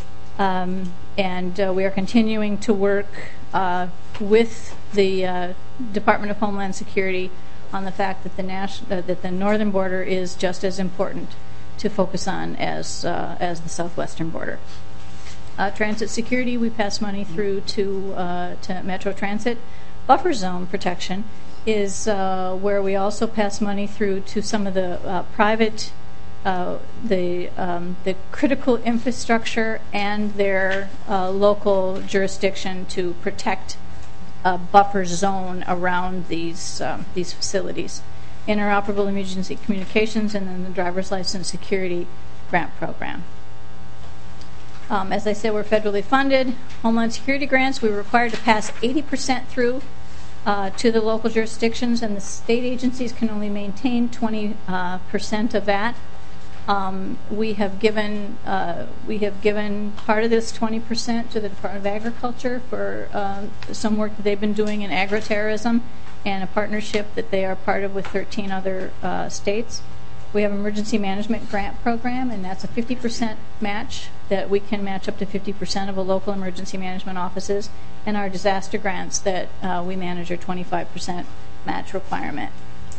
um, and uh, we are continuing to work uh, with the uh, Department of Homeland Security on the fact that the nas- uh, that the northern border is just as important to focus on as uh, as the southwestern border. Uh, transit security, we pass money through to uh, to Metro Transit. Buffer zone protection is uh, where we also pass money through to some of the uh, private, uh, the um, the critical infrastructure and their uh, local jurisdiction to protect a buffer zone around these um, these facilities. Interoperable emergency communications, and then the driver's license security grant program. Um, as I said, we're federally funded. Homeland Security grants, we were required to pass eighty percent through uh, to the local jurisdictions, and the state agencies can only maintain twenty percent uh, of that. Um, we have given uh, we have given part of this twenty percent to the Department of Agriculture for uh, some work that they've been doing in agroterrorism, and a partnership that they are part of with thirteen other uh, states. We have an emergency management grant program, and that's a fifty percent match, that we can match up to fifty percent of a local emergency management offices, and our disaster grants that uh, we manage are twenty-five percent match requirement.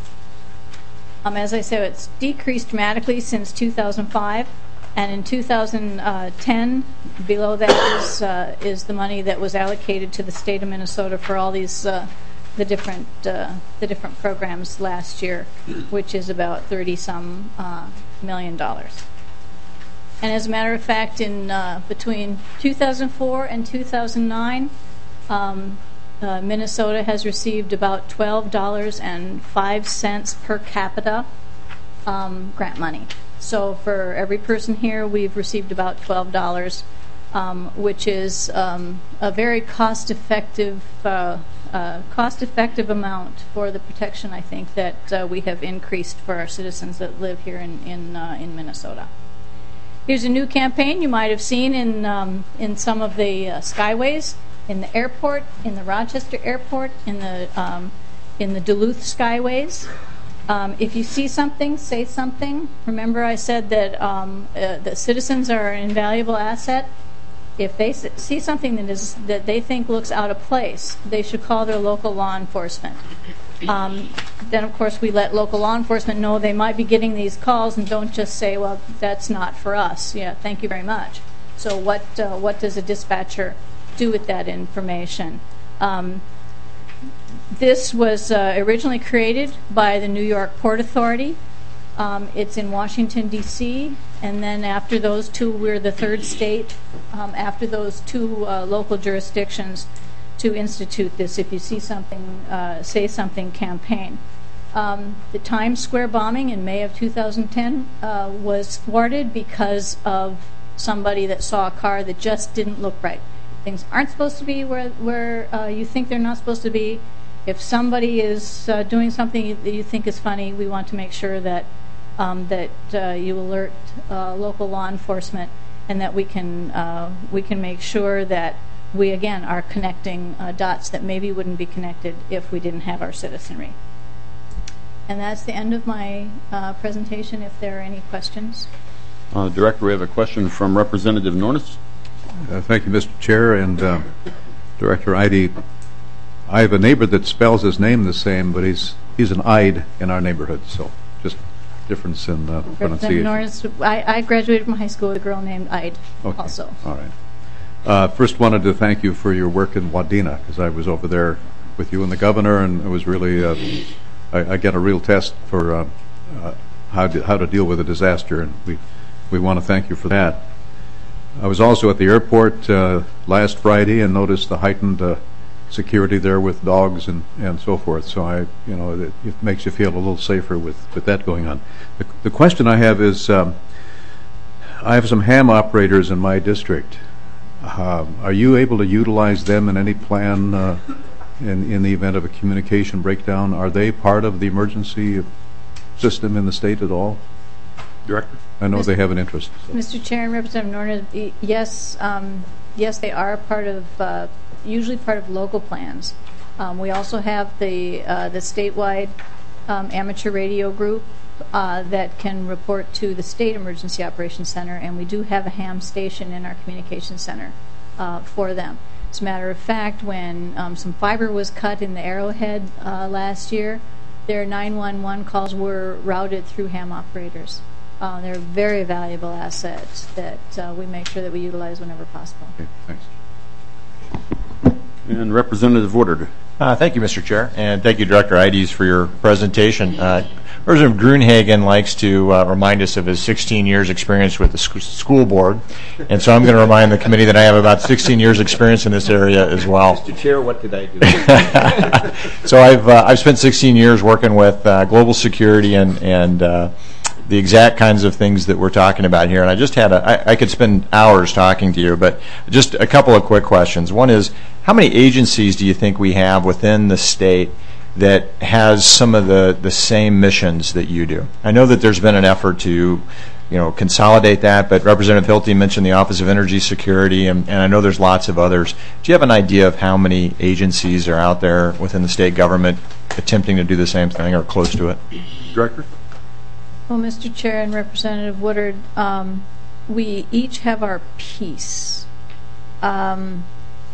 Um, as I said, it's decreased dramatically since two thousand five, and in two thousand ten, below that is, uh, is the money that was allocated to the state of Minnesota for all these uh, the different uh, the different programs last year, which is about thirty some uh, million dollars. And as a matter of fact, in uh, between two thousand four and two thousand nine, um, uh, Minnesota has received about twelve dollars and five cents per capita um, grant money. So for every person here, we've received about twelve dollars, um, which is um, a very cost-effective uh, uh, cost-effective amount for the protection, I think, that uh, we have increased for our citizens that live here in in, uh, in Minnesota. Here's a new campaign you might have seen in um, in some of the uh, skyways, in the airport, in the Rochester airport, in the um, in the Duluth skyways. Um, if you see something, say something. Remember, I said that um, uh, that citizens are an invaluable asset. If they s- see something that is that they think looks out of place, they should call their local law enforcement. Um, then, of course, we let local law enforcement know they might be getting these calls, and don't just say, "Well, that's not for us." Yeah, thank you very much. So, what uh, what does a dispatcher do with that information? Um, this was uh, originally created by the New York Port Authority. Um, it's in Washington, D C, and then after those two, we're the third state, um, after those two uh, local jurisdictions, to institute this If You See Something, uh, Say Something campaign. Um, the Times Square bombing in May of two thousand ten uh, was thwarted because of somebody that saw a car that just didn't look right. Things aren't supposed to be where, where uh, you think they're not supposed to be. If somebody is uh, doing something that you think is funny, we want to make sure that um, that uh, you alert uh, local law enforcement, and that we can uh, we can make sure that we again are connecting uh, dots that maybe wouldn't be connected if we didn't have our citizenry. And that's the end of my uh, presentation. If there are any questions, Uh, Director, we have a question from Representative Nornis. Uh, thank you, Mister Chair, and uh, Director Eide. I have a neighbor that spells his name the same, but he's he's an Eide in our neighborhood, so just difference in uh, pronunciation. Norris, I, I graduated from high school with a girl named Eide Okay. also. All right. Uh, first wanted to thank you for your work in Wadena, because I was over there with you and the governor, and it was really, uh, I, I get a real test for uh, uh, how, to, how to deal with a disaster, and we, we want to thank you for that. I was also at the airport uh, last Friday and noticed the heightened uh, security there with dogs and, and so forth, so I, you know, it, it makes you feel a little safer with, with that going on. The, the question I have is, um, I have some ham operators in my district. Uh, are you able to utilize them in any plan uh, in, in the event of a communication breakdown? Are they part of the emergency system in the state at all? Director? I know Mister they have an interest. So. Mister Chair and Representative Norris, yes, um, yes, they are part of, uh, usually part of local plans. Um, we also have the uh, the statewide um, amateur radio group uh, that can report to the State Emergency Operations Center, and we do have a ham station in our communication center uh, for them. As a matter of fact, when um, some fiber was cut in the Arrowhead uh, last year, their nine one one calls were routed through ham operators. Uh, they're very valuable assets that uh, we make sure that we utilize whenever possible. Okay, thanks. And Representative Woodard. Uh, thank you, Mister Chair, and thank you, Director Eides, for your presentation. Uh, Representative Gruenhagen likes to uh, remind us of his sixteen years experience with the sc- school board, and so I'm going to remind the committee that I have about sixteen years experience in this area as well. Mister Chair, what did I do? So I've uh, I've spent sixteen years working with uh, global security and and uh, the exact kinds of things that we're talking about here. And I just had a, I, I could spend hours talking to you, but just a couple of quick questions. One is, how many agencies do you think we have within the state that has some of the, the same missions that you do? I know that there's been an effort to, you know, consolidate that, but Representative Hilty mentioned the Office of Energy Security, and, and I know there's lots of others. Do you have an idea of how many agencies are out there within the state government attempting to do the same thing or close to it? Director? Well, Mister Chair and Representative Woodard, um, we each have our piece. Um,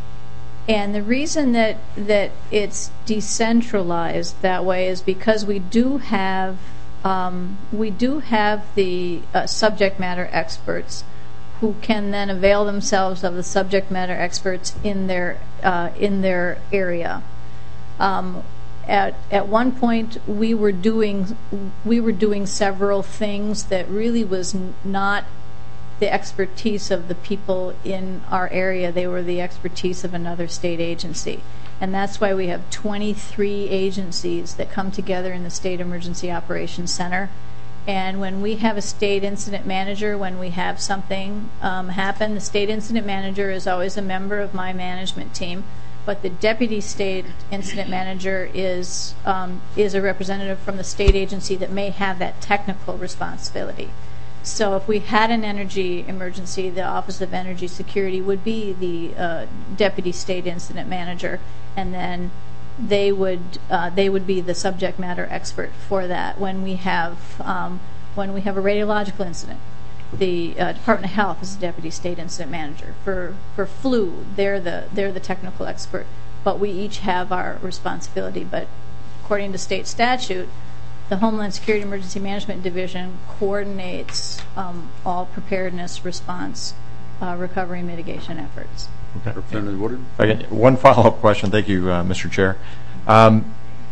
and the reason that, that it's decentralized that way is because we do have um, we do have the uh, subject matter experts who can then avail themselves of the subject matter experts in their uh, in their area. Um, At, at one point, we were doing we were doing several things that really was n not the expertise of the people in our area. They were the expertise of another state agency. And that's why we have twenty-three agencies that come together in the State Emergency Operations Center. And when we have a state incident manager, when we have something um, happen, the state incident manager is always a member of my management team. But the deputy state incident manager is um, is a representative from the state agency that may have that technical responsibility. So if we had an energy emergency, the Office of Energy Security would be the uh, deputy state incident manager, and then they would uh, they would be the subject matter expert for that. When we have um, when we have a radiological incident, the uh, Department of Health is the deputy state incident manager. For for flu, they're the they're the technical expert. But we each have our responsibility. But according to state statute, the Homeland Security Emergency Management Division coordinates um, all preparedness, response, uh, recovery, mitigation efforts. Okay. Representative Woodard? Okay. One follow-up question. Thank you, uh, Mister Chair. Um,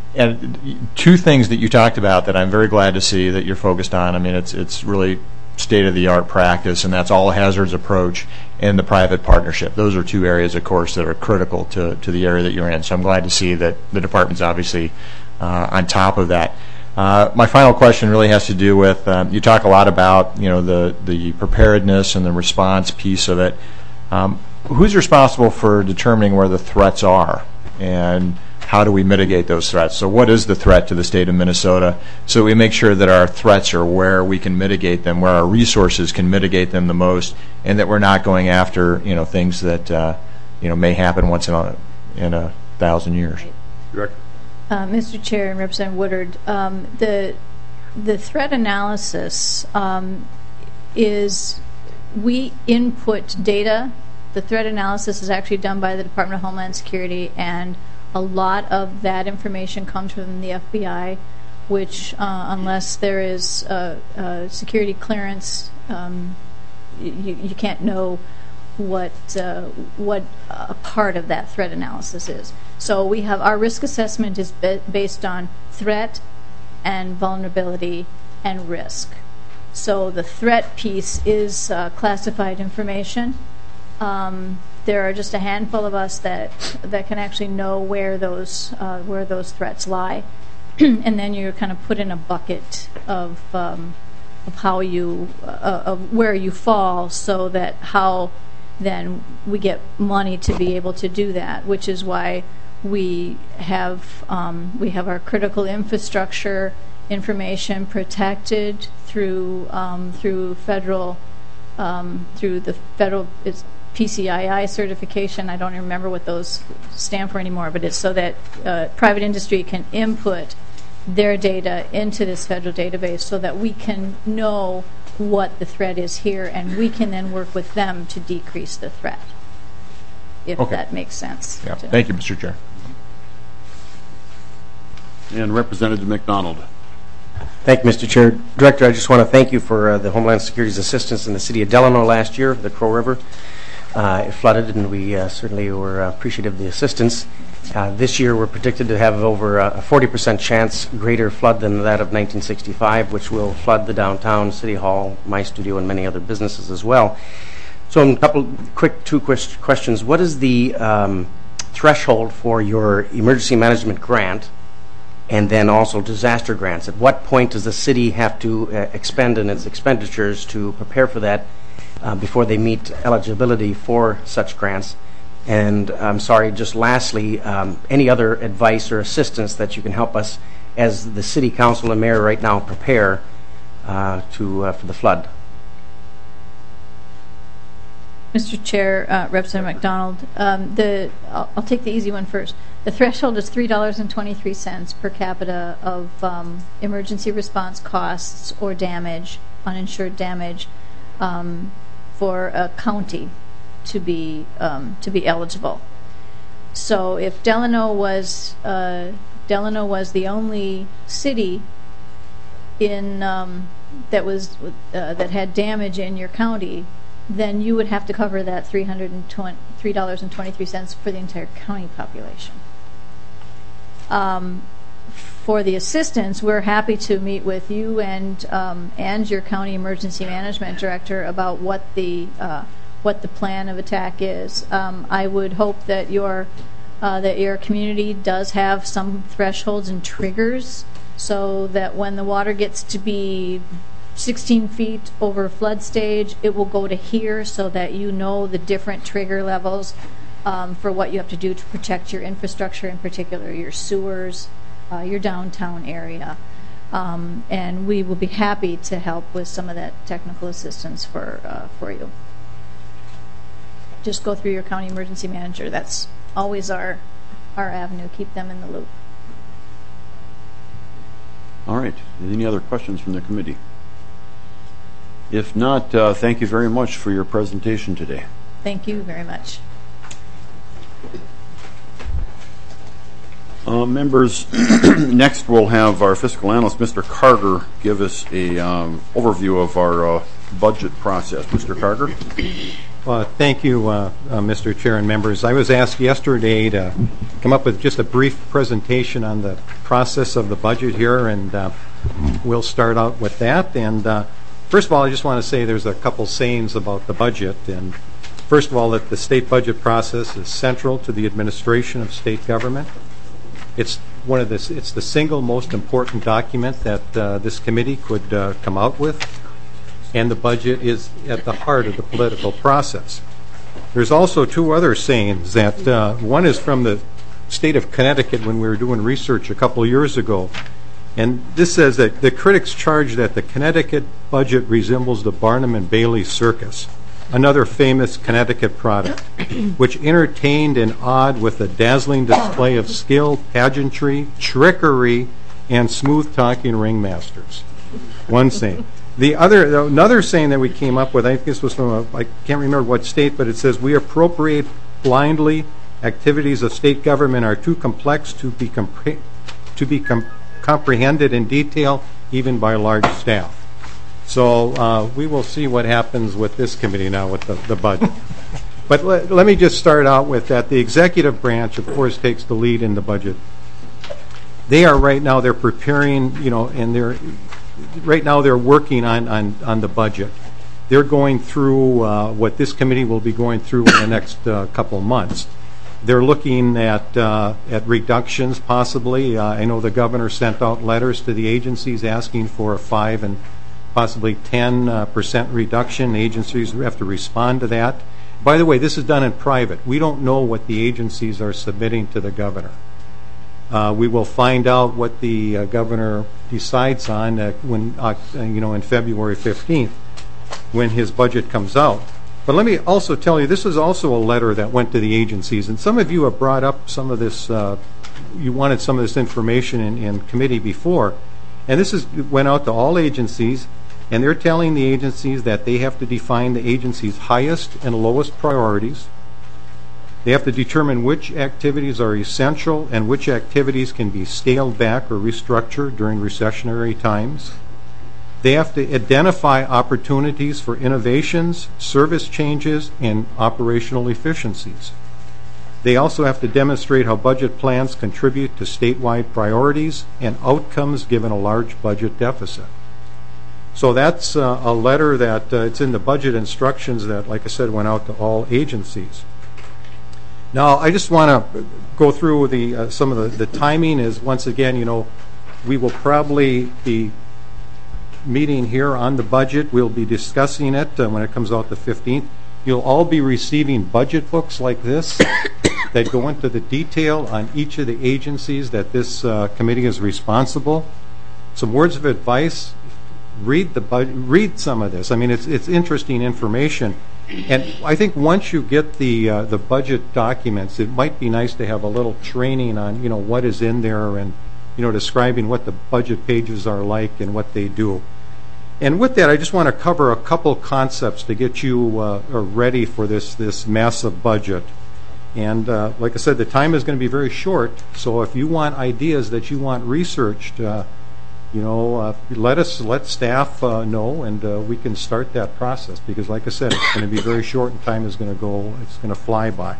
and two things that you talked about that I'm very glad to see that you're focused on. I mean, it's it's really state-of-the-art practice, and that's all hazards approach and the private partnership. Those are two areas, of course, that are critical to, to the area that you're in. So I'm glad to see that the department's obviously uh, on top of that. Uh, my final question really has to do with, um, you talk a lot about, you know, the, the preparedness and the response piece of it. Um, who's responsible for determining where the threats are, and how do we mitigate those threats? So what is the threat to the state of Minnesota, so we make sure that our threats are where we can mitigate them, where our resources can mitigate them the most, and that we're not going after, you know, things that uh, you know, may happen once in a, in a thousand years. Director? Uh, Mister Chair and Representative Woodard, um, the the threat analysis um, is, we input data. The threat analysis is actually done by the Department of Homeland Security, and a lot of that information comes from the F B I, which uh, unless there is a, a security clearance, um, you, you can't know what uh, what a part of that threat analysis is. So we have, our risk assessment is ba based on threat and vulnerability and risk. So the threat piece is uh, classified information. Um, there are just a handful of us that that can actually know where those uh, where those threats lie, and then you're kind of put in a bucket of um, of how you uh, of where you fall, so that how then we get money to be able to do that, which is why we have um, we have our critical infrastructure information protected through um, through federal um, through the federal it's P C I I certification. I don't even remember what those stand for anymore, but it's so that uh, private industry can input their data into this federal database, so that we can know what the threat is here, and we can then work with them to decrease the threat, if okay. that makes sense. Yeah. Thank you, Mister Chair. And Representative McDonald. Thank you, Mister Chair. Director, I just want to thank you for uh, the Homeland Security's assistance in the city of Delano last year, the Crow River. Uh, it flooded, and we uh, certainly were appreciative of the assistance. Uh, this year, we're predicted to have over a forty percent chance greater flood than that of nineteen sixty-five, which will flood the downtown, City Hall, my studio, and many other businesses as well. So a couple quick two questions. What is the um, threshold for your emergency management grant? and then also disaster grants. At what point does the city have to uh, expend in its expenditures to prepare for that uh, before they meet eligibility for such grants? And I'm sorry, just lastly, um, any other advice or assistance that you can help us as the city council and mayor right now prepare uh, to uh, for the flood? Mister Chair, uh, Representative McDonald, um, the I'll, I'll take the easy one first. The threshold is three dollars and twenty-three cents per capita of um, emergency response costs or damage, uninsured damage, um, for a county to be um, to be eligible. So if Delano was uh, Delano was the only city in um, that was uh, that had damage in your county, then you would have to cover that three hundred three dollars and twenty-three cents for the entire county population. Um, for the assistance, we're happy to meet with you and um, and your county emergency management director about what the uh, what the plan of attack is. Um, I would hope that your uh, that your community does have some thresholds and triggers, so that when the water gets to be sixteen feet over flood stage, it will go to here, so that you know the different trigger levels um, for what you have to do to protect your infrastructure, in particular your sewers, uh, your downtown area. Um, and we will be happy to help with some of that technical assistance for uh, for you. Just go through your county emergency manager. That's always our our avenue. Keep them in the loop. All right. Any other questions from the committee? If not, uh, thank you very much for your presentation today. Thank you very much. Uh, members, next we'll have our fiscal analyst, Mister Carter, give us a um, overview of our uh, budget process. Mister Carter? Well, thank you, uh, uh, Mister Chair and members. I was asked yesterday to come up with just a brief presentation on the process of the budget here, and uh, we'll start out with that. And uh, first of all, I just want to say there's a couple sayings about the budget. And first of all, that the state budget process is central to the administration of state government. It's one of the, it's the single most important document that uh, this committee could uh, come out with, and the budget is at the heart of the political process. There's also two other sayings. That uh, one is from the state of Connecticut when we were doing research a couple of years ago, and this says that the critics charge that the Connecticut budget resembles the Barnum and Bailey Circus, another famous Connecticut product, which entertained and awed with a dazzling display of skill, pageantry, trickery, and smooth-talking ringmasters. One saying. The other, another saying that we came up with, I think this was from, a, I can't remember what state, but it says, we appropriate blindly. Activities of state government are too complex to be, compre- to be com- comprehended in detail, even by large staff. So uh, we will see what happens with this committee now with the, the budget. But let, let me just start out with that. The executive branch, of course, takes the lead in the budget. They are right now, they're preparing, you know, and they're, right now they're working on, on, on the budget. They're going through uh, what this committee will be going through in the next uh, couple of months. They're looking at uh, at reductions possibly. Uh, I know the governor sent out letters to the agencies asking for a five and possibly ten uh, percent reduction. Agencies have to respond to that. By the way, this is done in private. We don't know what the agencies are submitting to the governor. Uh, we will find out what the uh, governor decides on uh, when uh, you know in February fifteenth, when his budget comes out. But let me also tell you, this is also a letter that went to the agencies, and some of you have brought up some of this. Uh, you wanted some of this information in, in committee before, and this is went out to all agencies. And they're telling the agencies that they have to define the agency's highest and lowest priorities. They have to determine which activities are essential and which activities can be scaled back or restructured during recessionary times. They have to identify opportunities for innovations, service changes, and operational efficiencies. They also have to demonstrate how budget plans contribute to statewide priorities and outcomes given a large budget deficit. So that's uh, a letter that uh, it's in the budget instructions that, like I said, went out to all agencies. Now, I just want to go through the uh, some of the, the timing is, once again, you know, we will probably be meeting here on the budget. We'll be discussing it uh, when it comes out the fifteenth. You'll all be receiving budget books like this that go into the detail on each of the agencies that this uh, committee is responsible. Some words of advice: read the bud- read some of this. I mean, it's it's interesting information, and I think once you get the uh, the budget documents, it might be nice to have a little training on, you know, what is in there, and, you know, describing what the budget pages are like and what they do. And with that, I just want to cover a couple concepts to get you uh, ready for this this massive budget. And uh, like I said, the time is going to be very short, so if you want ideas that you want researched, uh, you know, uh, let us, let staff uh, know, and uh, we can start that process, because like I said, it's going to be very short and time is going to go, it's going to fly by.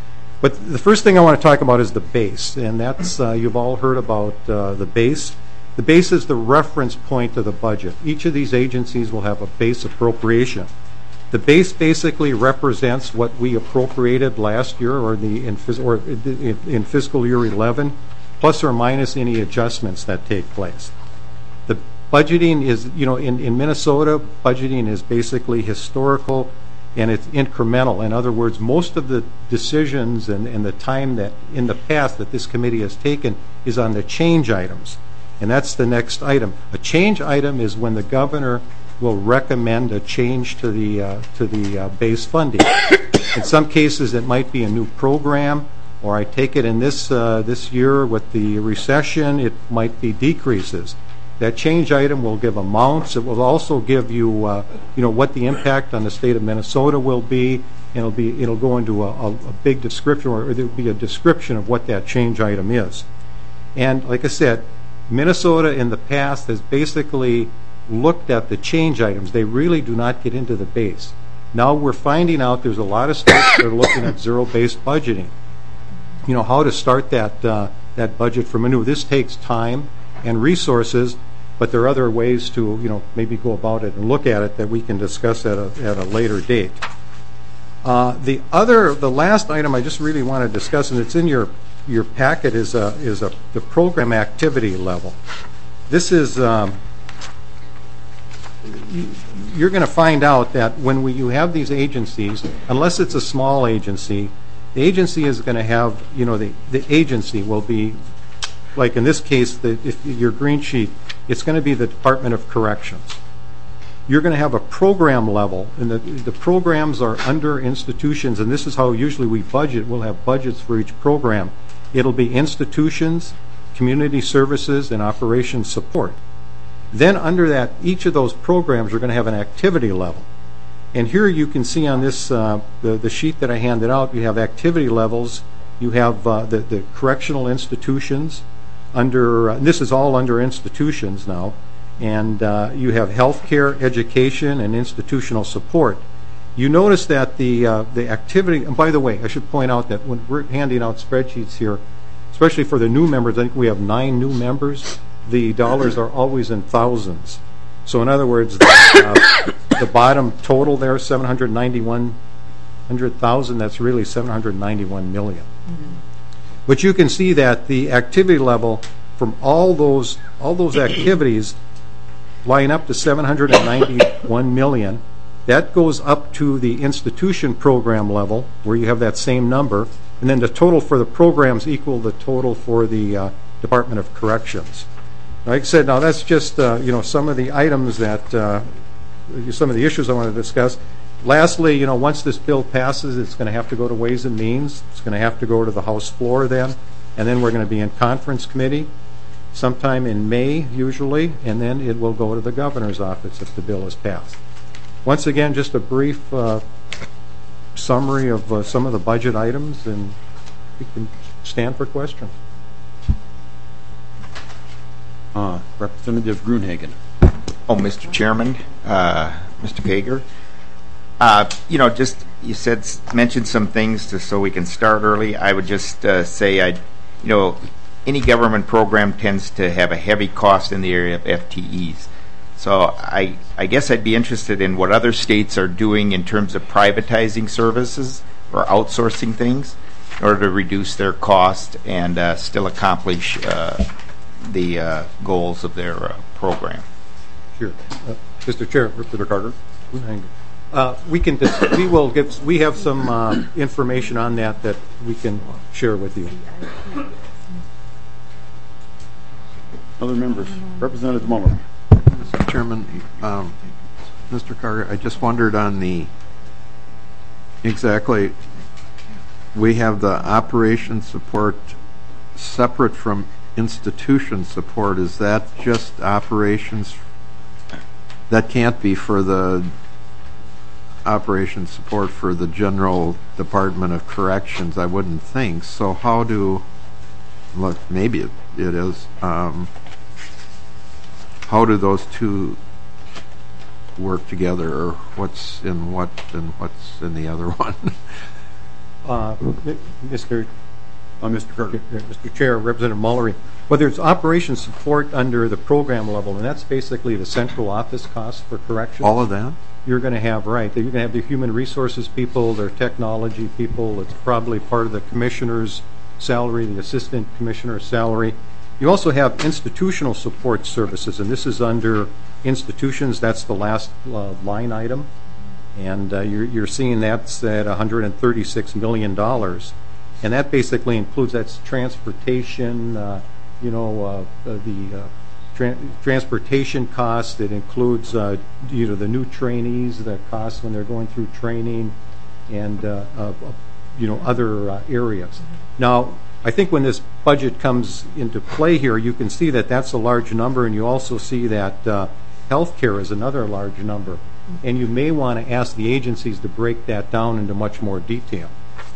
But the first thing I want to talk about is the base, and that's, uh, you've all heard about uh, the base. The base is the reference point of the budget. Each of these agencies will have a base appropriation. The base basically represents what we appropriated last year, or the in, or in, in fiscal year eleven, plus or minus any adjustments that take place. The budgeting is, you know, in, in Minnesota, budgeting is basically historical and it's incremental. In other words, most of the decisions and, and the time that in the past that this committee has taken is on the change items. And that's the next item. A change item is when the governor will recommend a change to the uh, to the uh, base funding. In some cases, it might be a new program, or I take it in this uh, this year with the recession, it might be decreases. That change item will give amounts. It will also give you, uh, you know, what the impact on the state of Minnesota will be. And it'll be it'll go into a, a, a big description, or there will be a description of what that change item is. And like I said, Minnesota in the past has basically looked at the change items. They really do not get into the base. Now we're finding out there's a lot of states that are looking at zero-based budgeting. You know, how to start that uh, that budget from anew. This takes time and resources, but there are other ways to, you know, maybe go about it and look at it that we can discuss at a at a later date. Uh, the other, the last item I just really want to discuss, and it's in your your packet, is a is a the program activity level. This is um, you're going to find out that when we, you have these agencies, unless it's a small agency, the agency is going to have, you know, the the agency will be, like in this case, the, if your green sheet, it's going to be the Department of Corrections. You're going to have a program level, and the, the programs are under institutions, and this is how usually we budget. We'll have budgets for each program. It'll be institutions, community services, and operations support. Then under that, each of those programs are going to have an activity level. And here you can see on this, uh, the, the sheet that I handed out, you have activity levels. You have uh, the, the correctional institutions, under, uh, this is all under institutions now, and uh, you have healthcare, education, and institutional support. You notice that the uh, the activity, and by the way, I should point out that when we're handing out spreadsheets here, especially for the new members, I think we have nine new members, the dollars are always in thousands. So in other words, the, uh, the bottom total there, seven hundred ninety-one hundred thousand, that's really seven hundred ninety-one million. Mm-hmm. But you can see that the activity level from all those all those activities line up to seven hundred ninety-one million. That goes up to the institution program level, where you have that same number, and then the total for the programs equal the total for the uh, Department of Corrections. Like I said, now that's just uh, you know, some of the items that uh, some of the issues I want to discuss. Lastly, you know, once this bill passes, it's going to have to go to Ways and Means. It's going to have to go to the House floor then, and then we're going to be in conference committee sometime in May usually, and then it will go to the governor's office if the bill is passed. Once again, just a brief uh, summary of uh, some of the budget items, and we can stand for questions. Uh, Representative Gruenhagen. Oh, Mister Chairman, uh, Mister Pager. Uh, you know, just you said mentioned some things to, so we can start early. I would just uh, say, I, you know, any government program tends to have a heavy cost in the area of F T Es. So I, I guess I'd be interested in what other states are doing in terms of privatizing services or outsourcing things. in order to reduce their cost and uh, still accomplish uh, the uh, goals of their uh, program. Sure. Uh, Mister Chair, Representative Carter. Uh, we can dis- we will get we have some uh, information on that that we can share with you. Other members, Representative Muller. Mister Chairman, um, Mister Carter, I just wondered on the exactly. We have the operation support separate from institution support. Is that just operations? That can't be for the operation support for the General Department of Corrections, I wouldn't think. So how do, look, maybe it, it is, um, how do those two work together, or what's in what and what's in the other one? uh, Mister Uh, Mister Kirk, Mister Chair, Representative Mullery, whether it's operation support under the program level, and that's basically the central office costs for corrections. All of that? You're going to have, right, you're going to have the human resources people, their technology people. It's probably part of the commissioner's salary, the assistant commissioner's salary. You also have institutional support services, and this is under institutions. That's the last uh, line item. And uh, you're, you're seeing that's at one hundred thirty-six million dollars. And that basically includes, that's transportation, uh, you know, uh, the uh, tra- transportation costs. It includes, uh, you know, the new trainees, the costs when they're going through training, and, uh, uh, you know, other uh, areas. Now, I think when this budget comes into play here, you can see that that's a large number, and you also see that uh, health care is another large number. And you may want to ask the agencies to break that down into much more detail.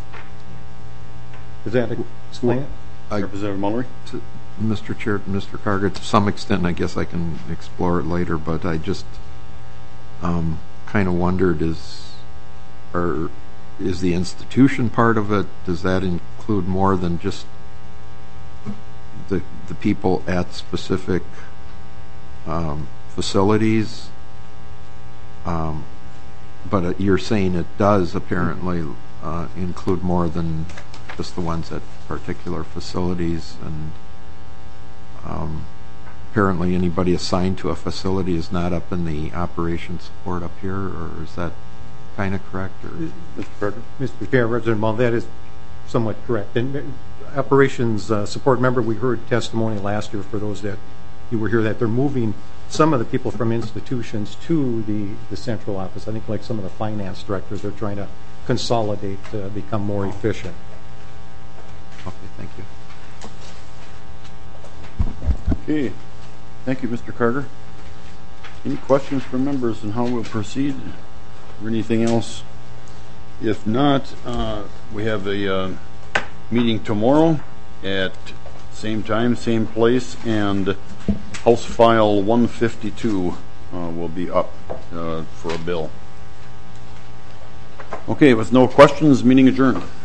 Does that explain it? I, Representative Mullery? To Mister Chair, Mister Carter, to some extent, I guess I can explore it later, but I just um, kind of wondered, is, or is the institution part of it, does that include more than just the, the people at specific um, facilities? Um, but uh, you're saying it does apparently uh, include more than just the ones at particular facilities, and um, apparently anybody assigned to a facility is not up in the operations support up here, or is that kind of correct? Or Mister Berger? Mister Chair, Representative Mull, that is somewhat correct. And operations uh, support, remember we heard testimony last year, for those that you were here, that they're moving some of the people from institutions to the, the central office. I think like some of the finance directors, they're trying to consolidate to become more efficient. Okay, thank you. Okay, thank you, Mister Carter. Any questions from members on how we'll proceed, or anything else? If not, uh, we have a uh, meeting tomorrow at same time, same place, and House File one fifty-two uh, will be up uh, for a bill. Okay, with no questions, meeting adjourned.